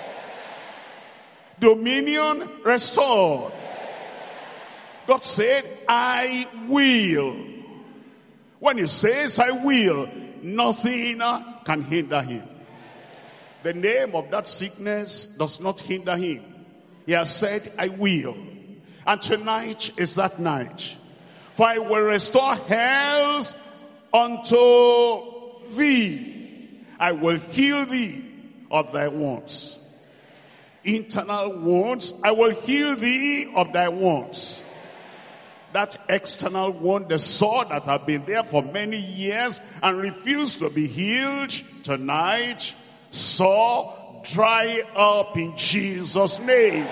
Dominion restored. God said, I will. When he says, I will, nothing can hinder him. The name of that sickness does not hinder him. He has said, I will. And tonight is that night. For I will restore health unto thee. I will heal thee of thy wounds. Internal wounds, I will heal thee of thy wounds. That external wound, the sore that have been there for many years and refused to be healed, tonight, sore, dry up in Jesus' name.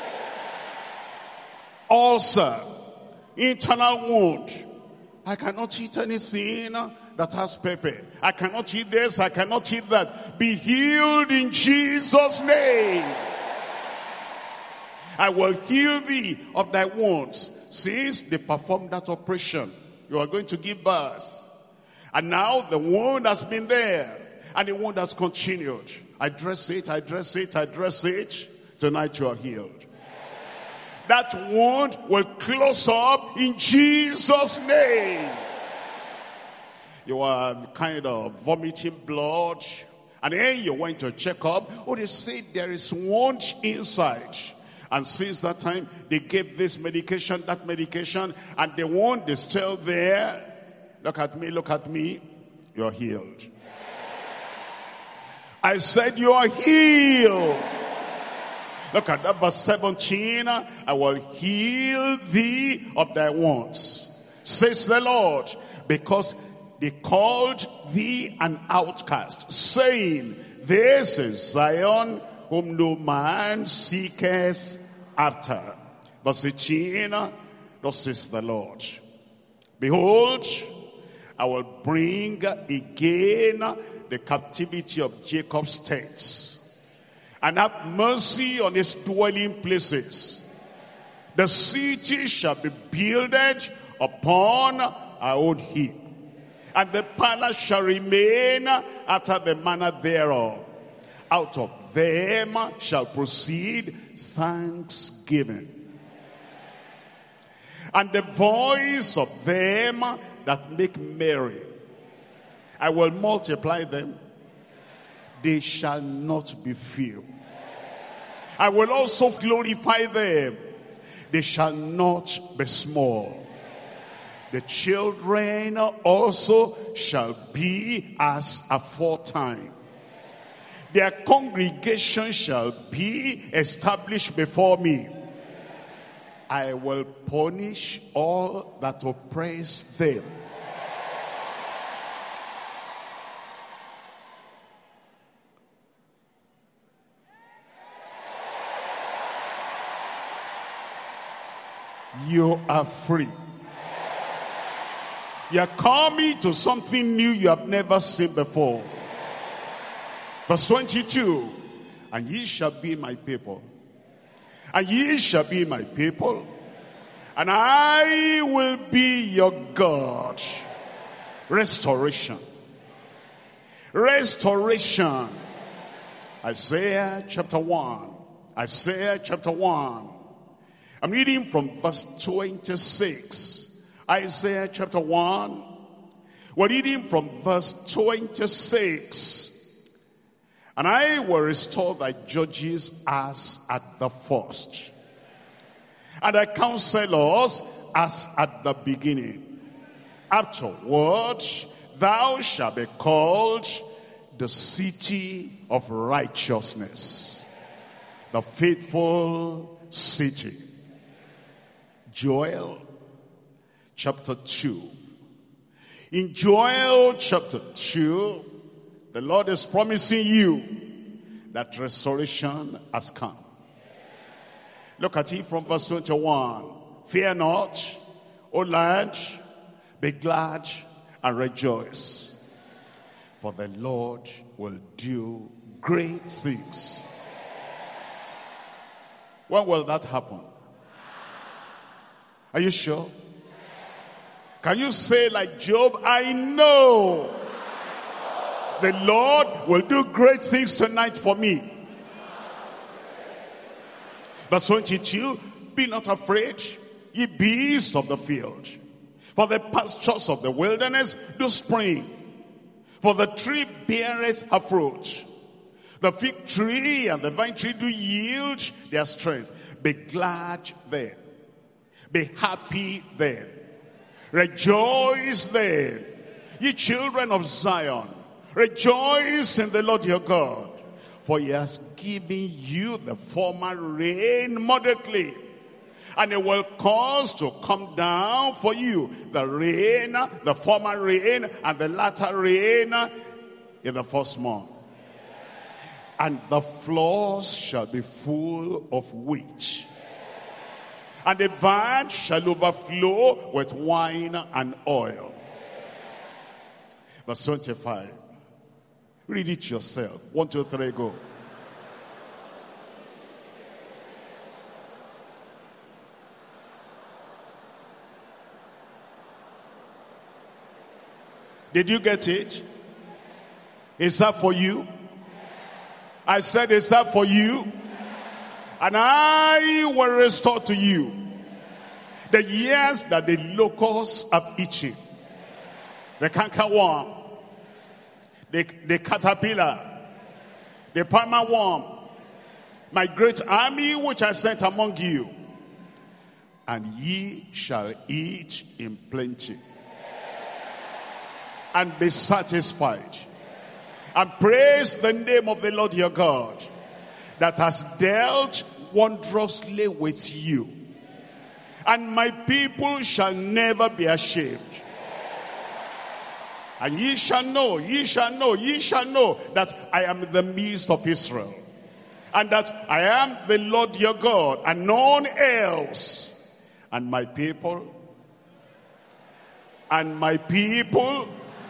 Ulcer, internal wound. I cannot eat anything that has pepper. I cannot eat this, I cannot eat that. Be healed in Jesus' name. I will heal thee of thy wounds. Since they performed that operation, you are going to give birth. And now the wound has been there. And the wound has continued. I dress it, I dress it, I dress it. Tonight you are healed. That wound will close up in Jesus' name. You are kind of vomiting blood. And then you went to check up. Oh, they say there is wound inside. And since that time, they gave this medication, that medication, and the wound is still there. Look at me, look at me. You're healed. I said you are healed. Look at that verse seventeen. I will heal thee of thy wounds, says the Lord, because they called thee an outcast, saying, this is Zion, whom no man seeketh after. Verse eighteen, thus says the Lord, behold, I will bring again the captivity of Jacob's tents, and have mercy on his dwelling places. The city shall be builded upon our own heap, and the palace shall remain after the manner thereof. Out of them shall proceed thanksgiving, and the voice of them that make merry. I will multiply them. They shall not be few. I will also glorify them. They shall not be small. The children also shall be as aforetime. Their congregation shall be established before me. I will punish all that oppress them. you are free. You're coming to something new you have never seen before. Verse twenty-two, and ye shall be my people, and ye shall be my people, and I will be your God. Restoration. Restoration. Isaiah chapter one. Isaiah chapter one. I'm reading from verse twenty-six. Isaiah chapter one. We're reading from verse twenty-six. And I will restore thy judges as at the first, and thy counselors as at the beginning. Afterward, thou shalt be called the city of righteousness, the faithful city. Joel chapter two. In Joel chapter two, the Lord is promising you that restoration has come. Look at it from verse twenty-one. Fear not, O land, be glad and rejoice, for the Lord will do great things. When will that happen? Are you sure? Can you say like Job, I know the Lord will do great things tonight for me. Verse twenty-two, be not afraid, ye beasts of the field, for the pastures of the wilderness do spring, for the tree beareth her fruit. The fig tree and the vine tree do yield their strength. Be glad then. Be happy then. Rejoice then, ye children of Zion. Rejoice in the Lord your God, for he has given you the former rain moderately, and it will cause to come down for you the rain, the former rain, and the latter rain in the first month. And the floors shall be full of wheat, and the vine shall overflow with wine and oil. Verse twenty-five. Read it yourself. One, two, three, go. Did you get it? Is that for you? I said, is that for you? And I will restore to you the years that the locusts have eaten, the cankerworm, the, the caterpillar, the palmer worm, my great army which I sent among you. And ye shall eat in plenty, and be satisfied, and praise the name of the Lord your God, that has dealt wondrously with you. And my people shall never be ashamed. And ye shall know, ye shall know, ye shall know that I am in the midst of Israel, and that I am the Lord your God, and none else. And my people, and my people,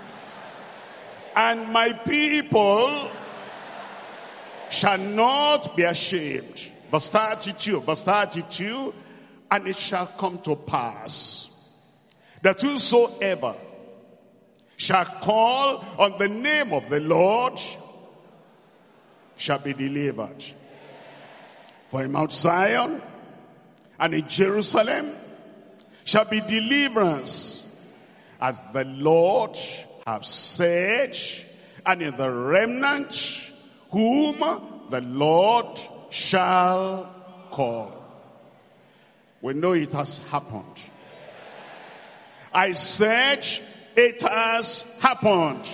and my people shall not be ashamed. Verse thirty-two, verse thirty-two, and it shall come to pass that whosoever shall call on the name of the Lord shall be delivered. For in Mount Zion and in Jerusalem shall be deliverance, as the Lord have said, and in the remnant whom the Lord shall call. We know it has happened. I said it has happened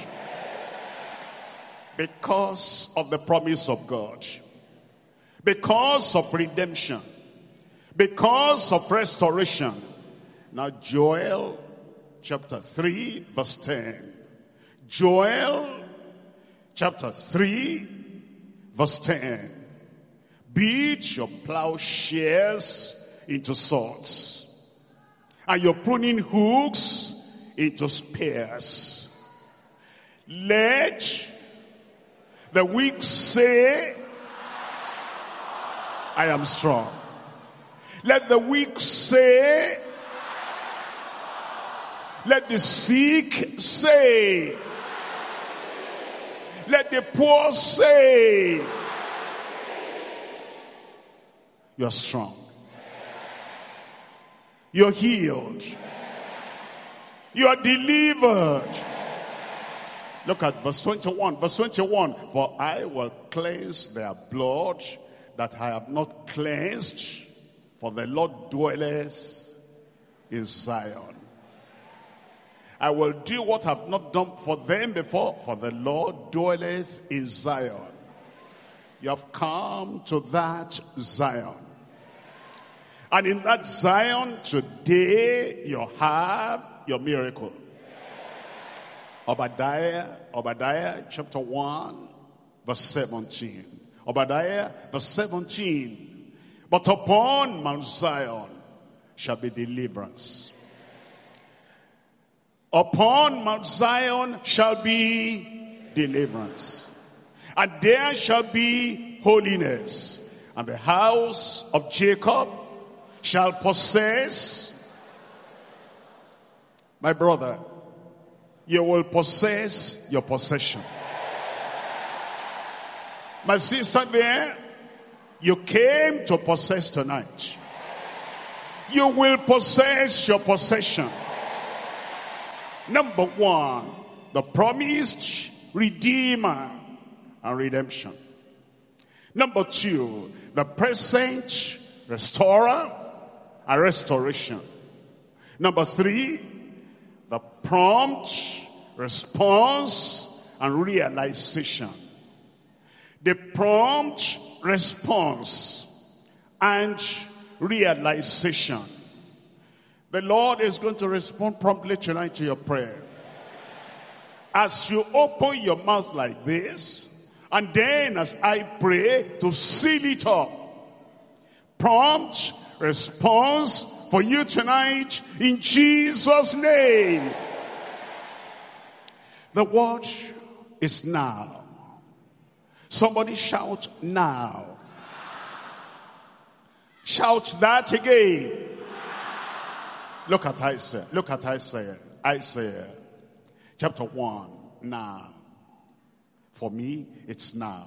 because of the promise of God, because of redemption, because of restoration. Now Joel chapter three verse ten. Joel chapter three verse ten. Beat your plowshares into swords, and you're pruning hooks into spears. Let the weak say, I am strong. Let the weak say, let the sick say, let the poor say, you are strong. You're healed. You are delivered. Look at verse twenty-one. Verse twenty-one. For I will cleanse their blood that I have not cleansed, for the Lord dwelleth in Zion. I will do what I have not done for them before, for the Lord dwelleth in Zion. You have come to that Zion. And in that Zion today, you have your miracle. Obadiah, Obadiah chapter one, verse seventeen. Obadiah, verse seventeen. But upon Mount Zion shall be deliverance. Upon Mount Zion shall be deliverance. And there shall be holiness. And the house of Jacob shall possess. My brother, you will possess your possession. My sister there, you came to possess tonight. You will possess your possession. Number one, the promised Redeemer and redemption. Number two, the present Restorer and restoration. Number three, the prompt response and realization. The prompt response and realization. The Lord is going to respond promptly tonight to your prayer. As you open your mouth like this, and then as I pray to seal it up, prompt response for you tonight in Jesus' name. The word is now. Somebody shout now. Shout that again. Look at Isaiah. Look at Isaiah. Isaiah chapter one. Now. For me, it's now.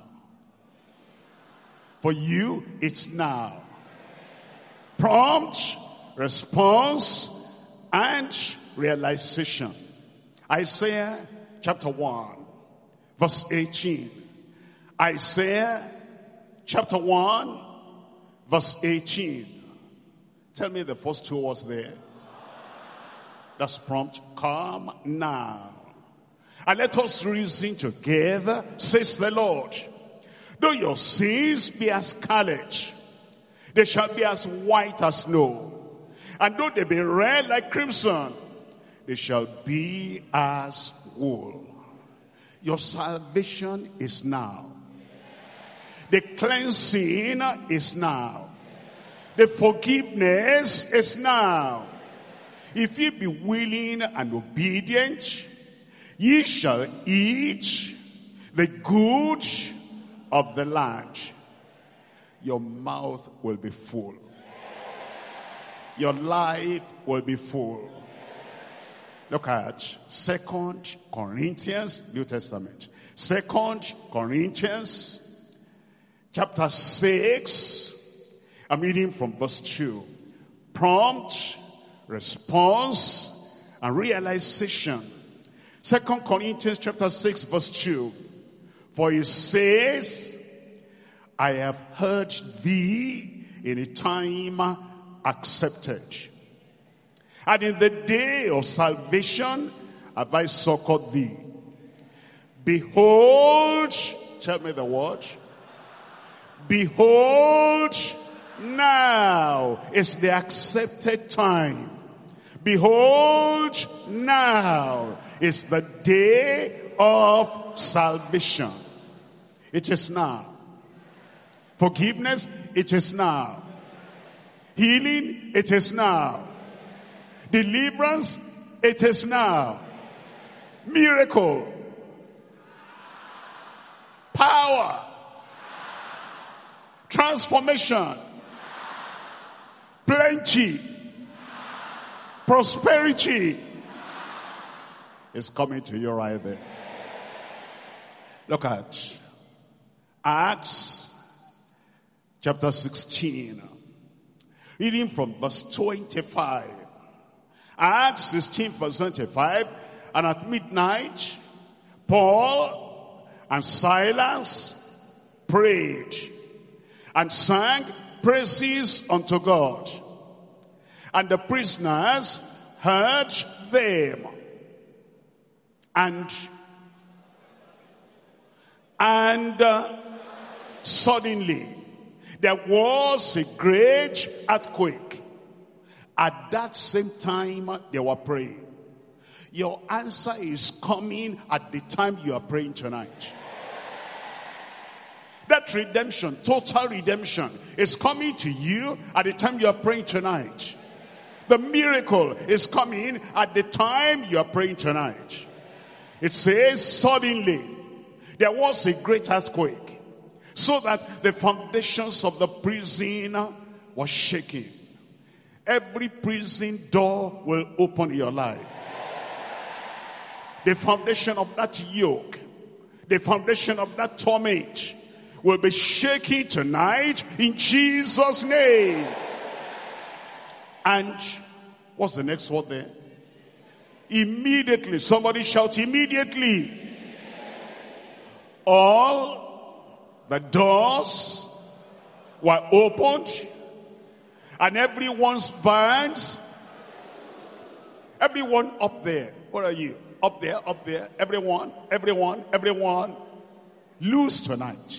For you, it's now. Prompt response and realization. Isaiah chapter one, verse eighteen. Isaiah chapter one, verse eighteen. Tell me the first two words there. That's prompt. Come now. And let us reason together, says the Lord. Though your sins be as scarlet, they shall be as white as snow. And though they be red like crimson, they shall be as wool. Your salvation is now. The cleansing is now. The forgiveness is now. If ye be willing and obedient, ye shall eat the good of the land. Your mouth will be full. Your life will be full. Look at Second Corinthians, New Testament. Second Corinthians, chapter six. I'm reading from verse two. Prompt response and realization. Second Corinthians chapter six, verse two. For it says, I have heard thee in a time accepted, and in the day of salvation have I succored thee. Behold, tell me the word. Behold, now is the accepted time. Behold, now is the day of salvation. It is now. Forgiveness, it is now. Healing, it is now. Deliverance, it is now. Miracle, power, transformation, plenty, prosperity is coming to you right there. Look at Acts chapter sixteen. Reading from verse twenty-five. Acts sixteen verse twenty-five. And at midnight, Paul and Silas prayed and sang praises unto God. And the prisoners heard them. And, and uh, suddenly there was a great earthquake. At that same time, they were praying. Your answer is coming at the time you are praying tonight. That redemption, total redemption, is coming to you at the time you are praying tonight. The miracle is coming at the time you are praying tonight. It says, suddenly, there was a great earthquake, so that the foundations of the prison were shaking. Every prison door will open in your life. The foundation of that yoke, the foundation of that torment will be shaking tonight in Jesus' name. And what's the next word there? Immediately. Somebody shout immediately. All the doors were opened, and everyone's bands, everyone up there, where are you? Up there, up there, everyone, everyone, everyone, loose tonight.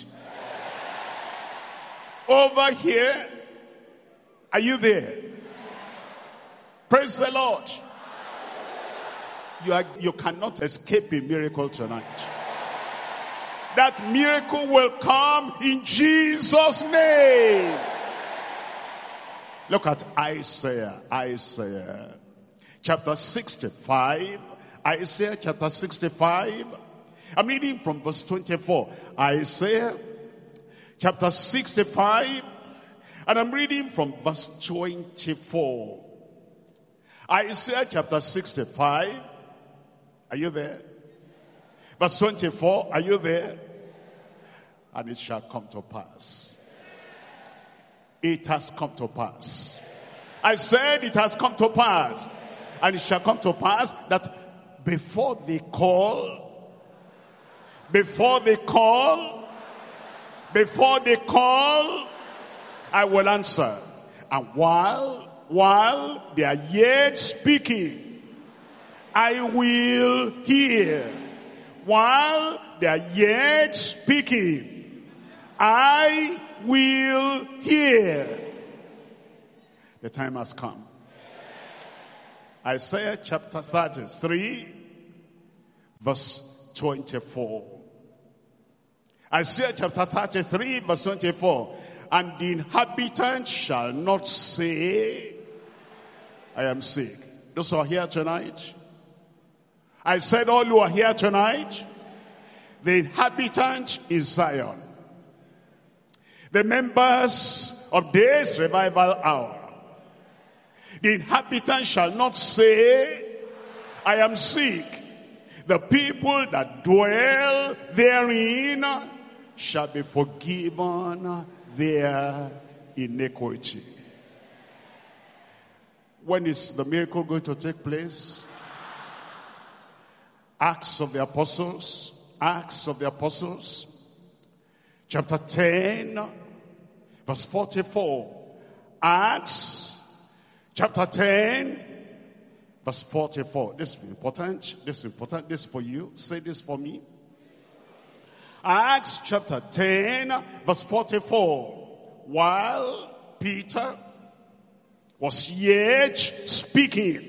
Over here, are you there? Praise the Lord. You are, you cannot escape a miracle tonight. That miracle will come in Jesus' name. Look at Isaiah, Isaiah chapter sixty-five. Isaiah chapter sixty-five. I'm reading from verse twenty-four. Isaiah chapter sixty-five. And I'm reading from verse twenty-four. Isaiah chapter sixty-five. Are you there? Verse twenty-four. Are you there? And it shall come to pass. It has come to pass. I said it has come to pass. And it shall come to pass that before they call, before they call, before they call, I will answer. And while, while they are yet speaking, I will hear. While they are yet speaking, I will hear. The time has come. Isaiah chapter thirty-three, verse twenty-four. Isaiah chapter thirty-three, verse twenty-four. And the inhabitant shall not say, I am sick. Those who are here tonight, I said all who are here tonight, the inhabitant is Zion. The members of this revival hour, the inhabitant shall not say, I am sick. The people that dwell therein shall be forgiven their iniquity. When is the miracle going to take place? Acts of the Apostles, Acts of the Apostles, chapter ten, verse forty-four. Acts chapter ten, verse forty-four. This is important. This is important. This is for you. Say this for me. Acts chapter ten, verse forty-four. While Peter was yet speaking,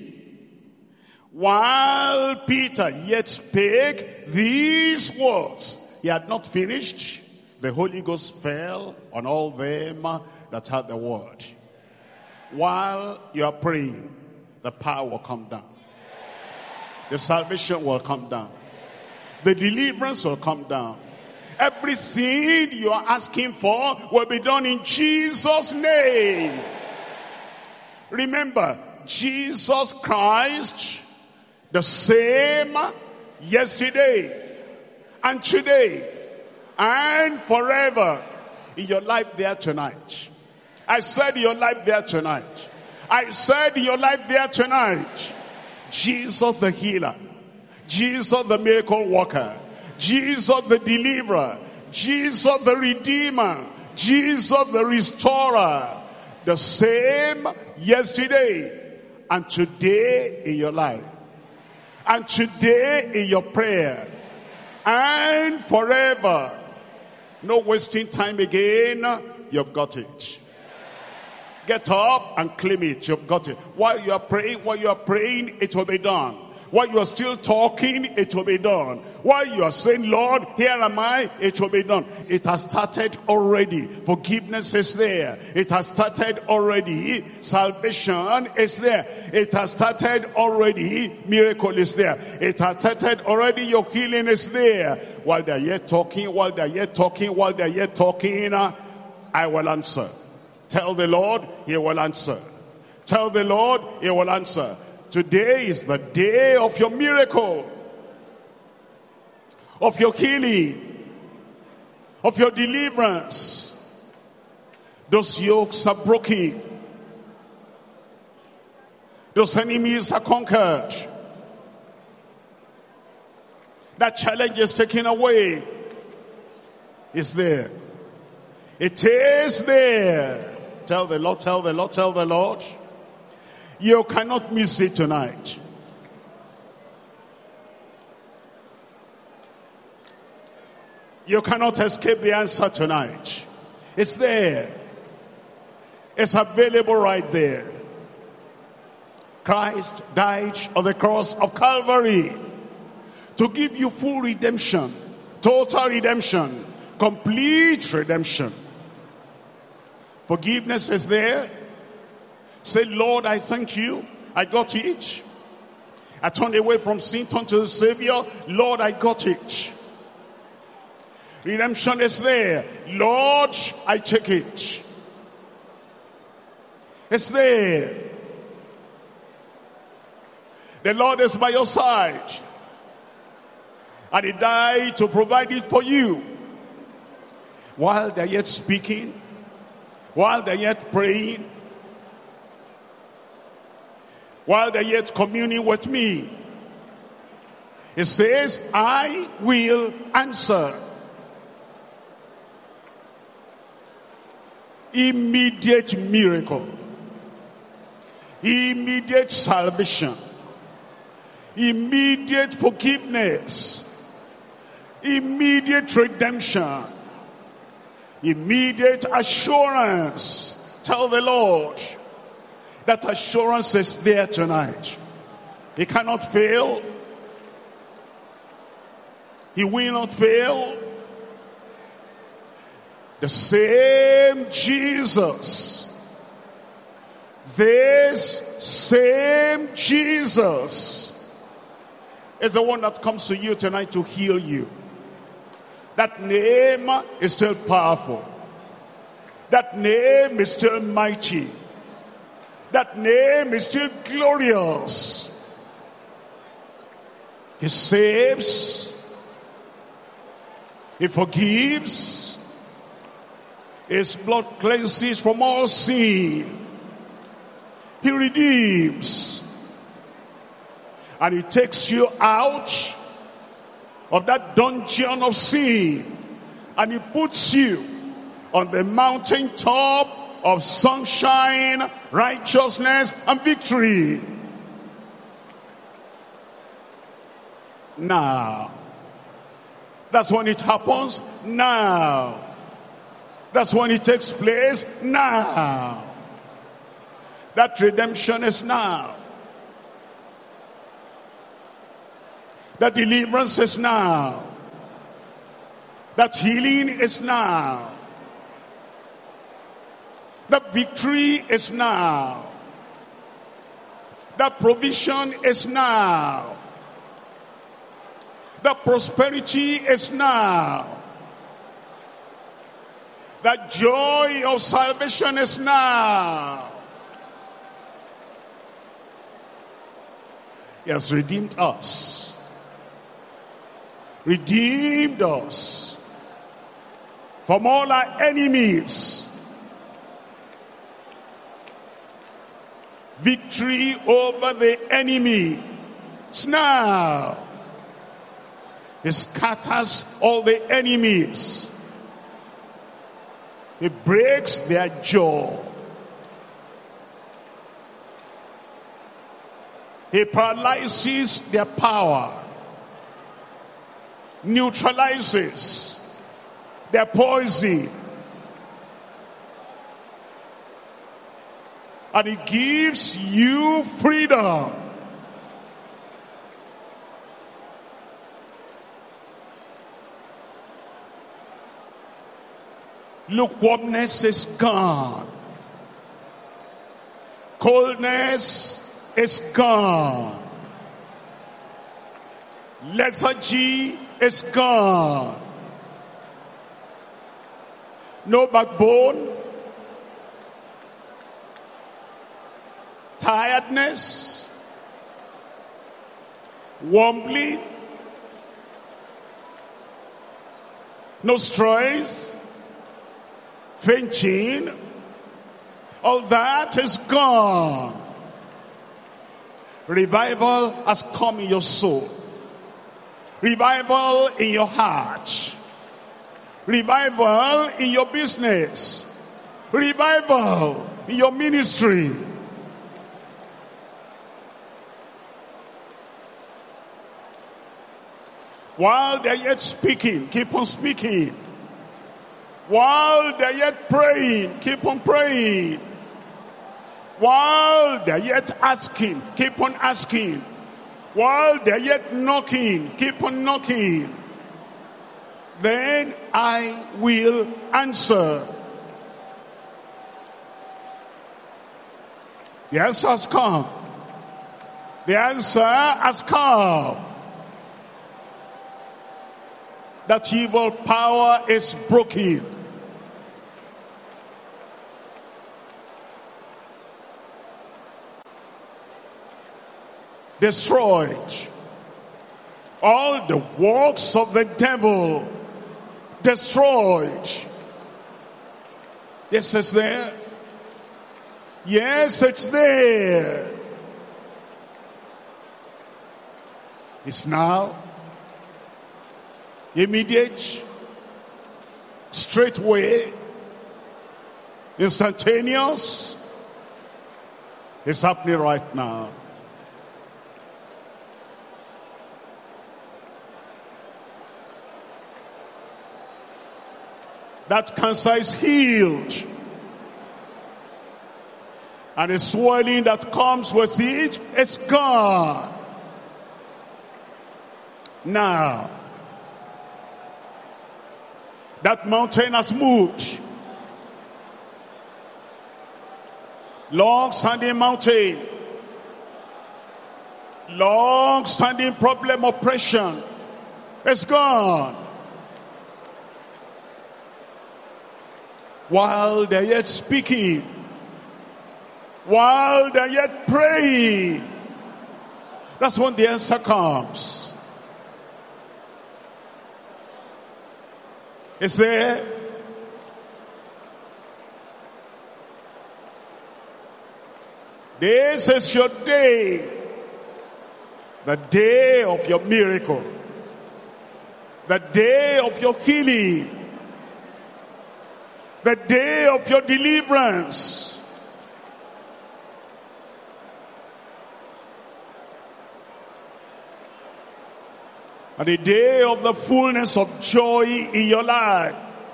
while Peter yet spake these words, he had not finished. The Holy Ghost fell on all them that had the word. While you are praying, the power will come down. The salvation will come down. The deliverance will come down. Everything you are asking for will be done in Jesus' name. Remember, Jesus Christ, the same yesterday and today and forever. In your life there tonight. I said your life there tonight. I said your life there tonight. Jesus the healer. Jesus the miracle worker. Jesus the deliverer. Jesus the redeemer. Jesus the restorer. The same yesterday and today in your life. And today in your prayer. And forever. No wasting time again. You've got it. Get up and claim it. You've got it. While you are praying, while you are praying, it will be done. While you are still talking, it will be done. While you are saying, Lord, here am I, it will be done. It has started already. Forgiveness is there. It has started already. Salvation is there. It has started already. Miracle is there. It has started already. Your healing is there. While they are yet talking, while they are yet talking, while they are yet talking, uh, I will answer. Tell the Lord, he will answer. Tell the Lord, he will answer. Today is the day of your miracle, of your healing, of your deliverance. Those yokes are broken. Those enemies are conquered. That challenge is taken away. It's there. It is there. Tell the Lord, tell the Lord, tell the Lord. You cannot miss it tonight. You cannot escape the answer tonight. It's there. It's available right there. Christ died on the cross of Calvary to give you full redemption, total redemption, complete redemption. Forgiveness is there. Say, Lord, I thank you. I got it. I turned away from sin, turned to the Savior. Lord, I got it. Redemption is there. Lord, I take it. It's there. The Lord is by your side. And he died to provide it for you. While they're yet speaking, while they're yet praying, while they're yet communing with me, it says, I will answer. Immediate miracle. Immediate salvation. Immediate forgiveness. Immediate redemption. Immediate assurance. Tell the Lord that assurance is there tonight. He cannot fail. He will not fail. The same Jesus, this same Jesus is the one that comes to you tonight to heal you. That name is still powerful. That name is still mighty. That name is still glorious. He saves. He forgives. His blood cleanses from all sin. He redeems. And he takes you out of that dungeon of sin. And he puts you on the mountaintop of sunshine, righteousness, and victory. Now. That's when it happens. Now. That's when it takes place. Now. That redemption is now. That deliverance is now. That healing is now. That victory is now. The provision is now. The prosperity is now. The joy of salvation is now. He has redeemed us. Redeemed us from all our enemies. Victory over the enemy is now. He scatters all the enemies. He breaks their jaw. He paralyzes their power. Neutralizes their poison. And he gives you freedom. Lukewarmness is gone. Coldness is gone. Lethargy is gone. No backbone. Tiredness. Wumbling. No stress. Fainting. All that is gone. Revival has come in your soul. Revival in your heart. Revival in your business. Revival in your ministry. While they're yet speaking, keep on speaking. While they're yet praying, keep on praying. While they're yet asking, keep on asking. While they're yet knocking, keep on knocking. Then I will answer. The answer has come. The answer has come. That evil power is broken. Destroyed. All the works of the devil destroyed. Yes, it's there. Yes, it's there. It's now. Immediate. Straightway. Instantaneous. It's happening right now. That cancer is healed. And the swelling that comes with it is gone. Now, that mountain has moved. Long-standing mountain. Long-standing problem, oppression. It's gone. While they're yet speaking, while they're yet praying, that's when the answer comes. It's there. This is your day. The day of your miracle. The day of your healing. The day of your deliverance. And the day of the fullness of joy in your life.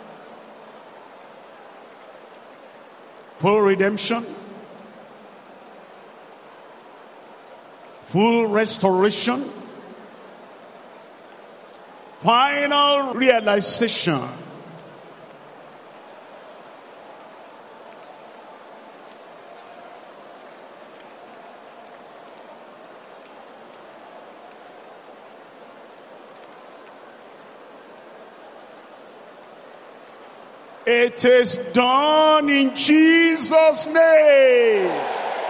Full redemption. Full restoration. Final realization. It is done in Jesus' name.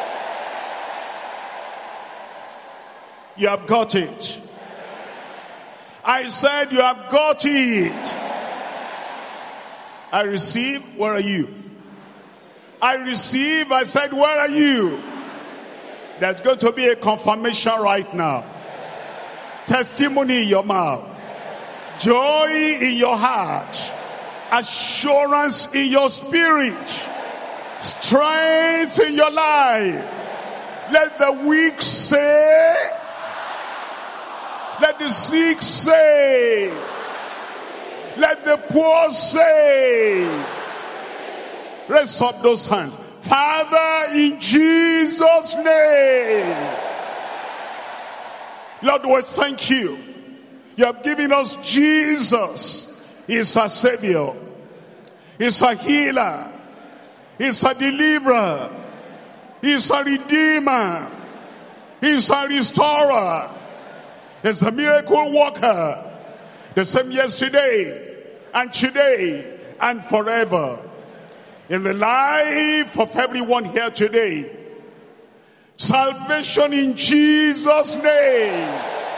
You have got it. I said you have got it. I receive. Where are you? I receive. I said, where are you? There's going to be a confirmation right now. Testimony in your mouth. Joy in your heart. Assurance in your spirit. Strength in your life. Let the weak say. Let the sick say. Let the poor say. Raise up those hands. Father, in Jesus' name. Lord, we thank you. You have given us Jesus. He is our Savior. He is our healer. He is our deliverer. He is our redeemer. He is our restorer. He is a miracle worker. The same yesterday and today and forever. In the life of everyone here today. Salvation in Jesus' name.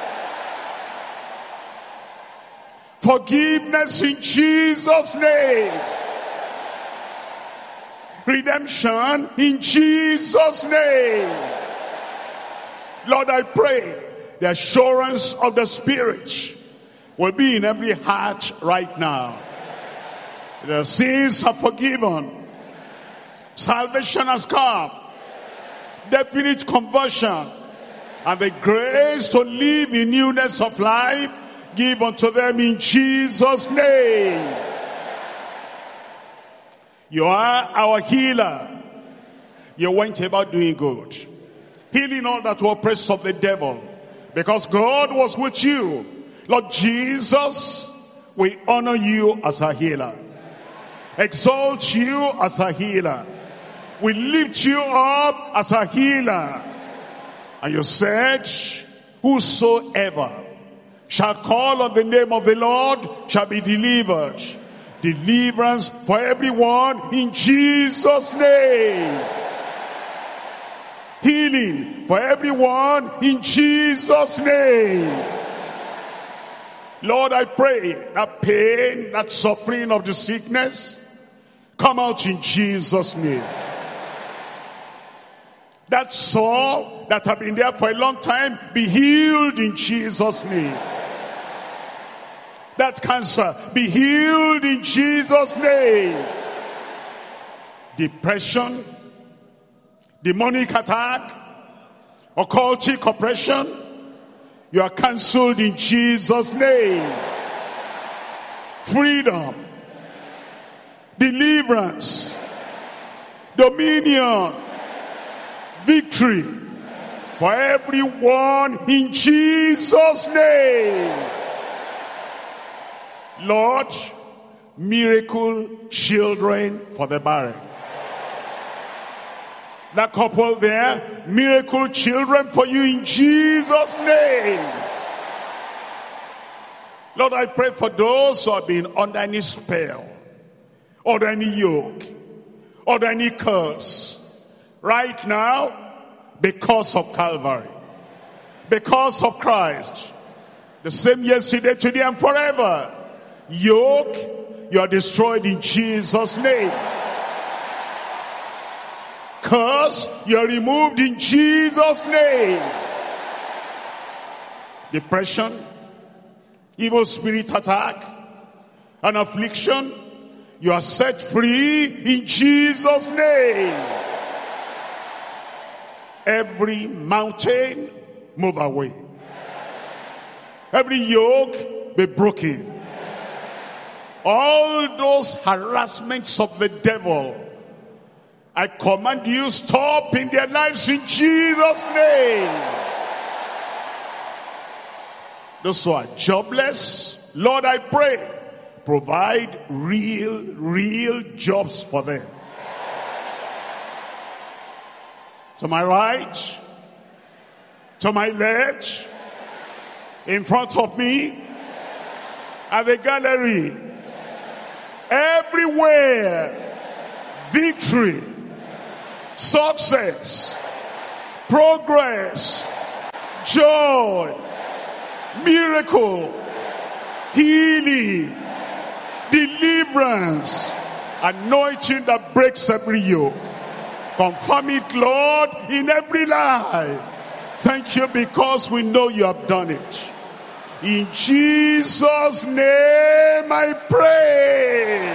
Forgiveness in Jesus' name. Redemption in Jesus' name. Lord, I pray the assurance of the Spirit will be in every heart right now. The sins are forgiven. Salvation has come. Definite conversion. And the grace to live in newness of life, give unto them in Jesus' name. You are our healer. You went about doing good, healing all that were oppressed of the devil, because God was with you. Lord Jesus, we honor you as a healer, exalt you as a healer, we lift you up as a healer. And you said, whosoever shall call on the name of the Lord shall be delivered. Deliverance for everyone in Jesus' name. Healing for everyone in Jesus' name. Lord, I pray that pain, that suffering of the sickness, come out in Jesus' name. That sore that have been there for a long time, be healed in Jesus' name. That cancer, be healed in Jesus' name. Depression, demonic attack, occultic oppression, you are cancelled in Jesus' name. Freedom, deliverance, dominion, victory for everyone in Jesus' name. Lord, miracle children for the barren. That couple there, miracle children for you in Jesus' name. Lord, I pray for those who have been under any spell, under any yoke, under any curse. Right now, because of Calvary, because of Christ, the same yesterday, today, and forever. Yoke, you are destroyed in Jesus' name. Curse, you are removed in Jesus' name. Depression, evil spirit attack, and affliction, you are set free in Jesus' name. Every mountain, move away. Every yoke, be broken. All those harassments of the devil, I command you, stop in their lives in Jesus' name. Those who are jobless, Lord, I pray, provide real, real jobs for them. To my right, to my left, in front of me, at the gallery, everywhere, victory, success, progress, joy, miracle, healing, deliverance, anointing that breaks every yoke. Confirm it, Lord, in every life. Thank you because we know you have done it. In Jesus' name I pray.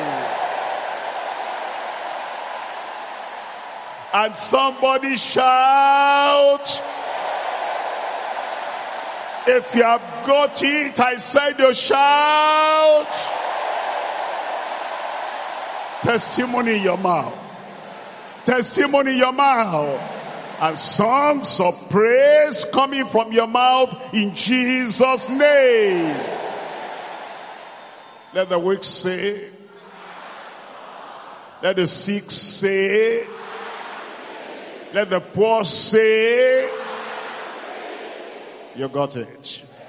And somebody shout. If you have got it, I said you shout. Testimony in your mouth. Testimony in your mouth. And songs of praise coming from your mouth in Jesus' name. Let the weak say. Let the sick say. Let the poor say. You got it.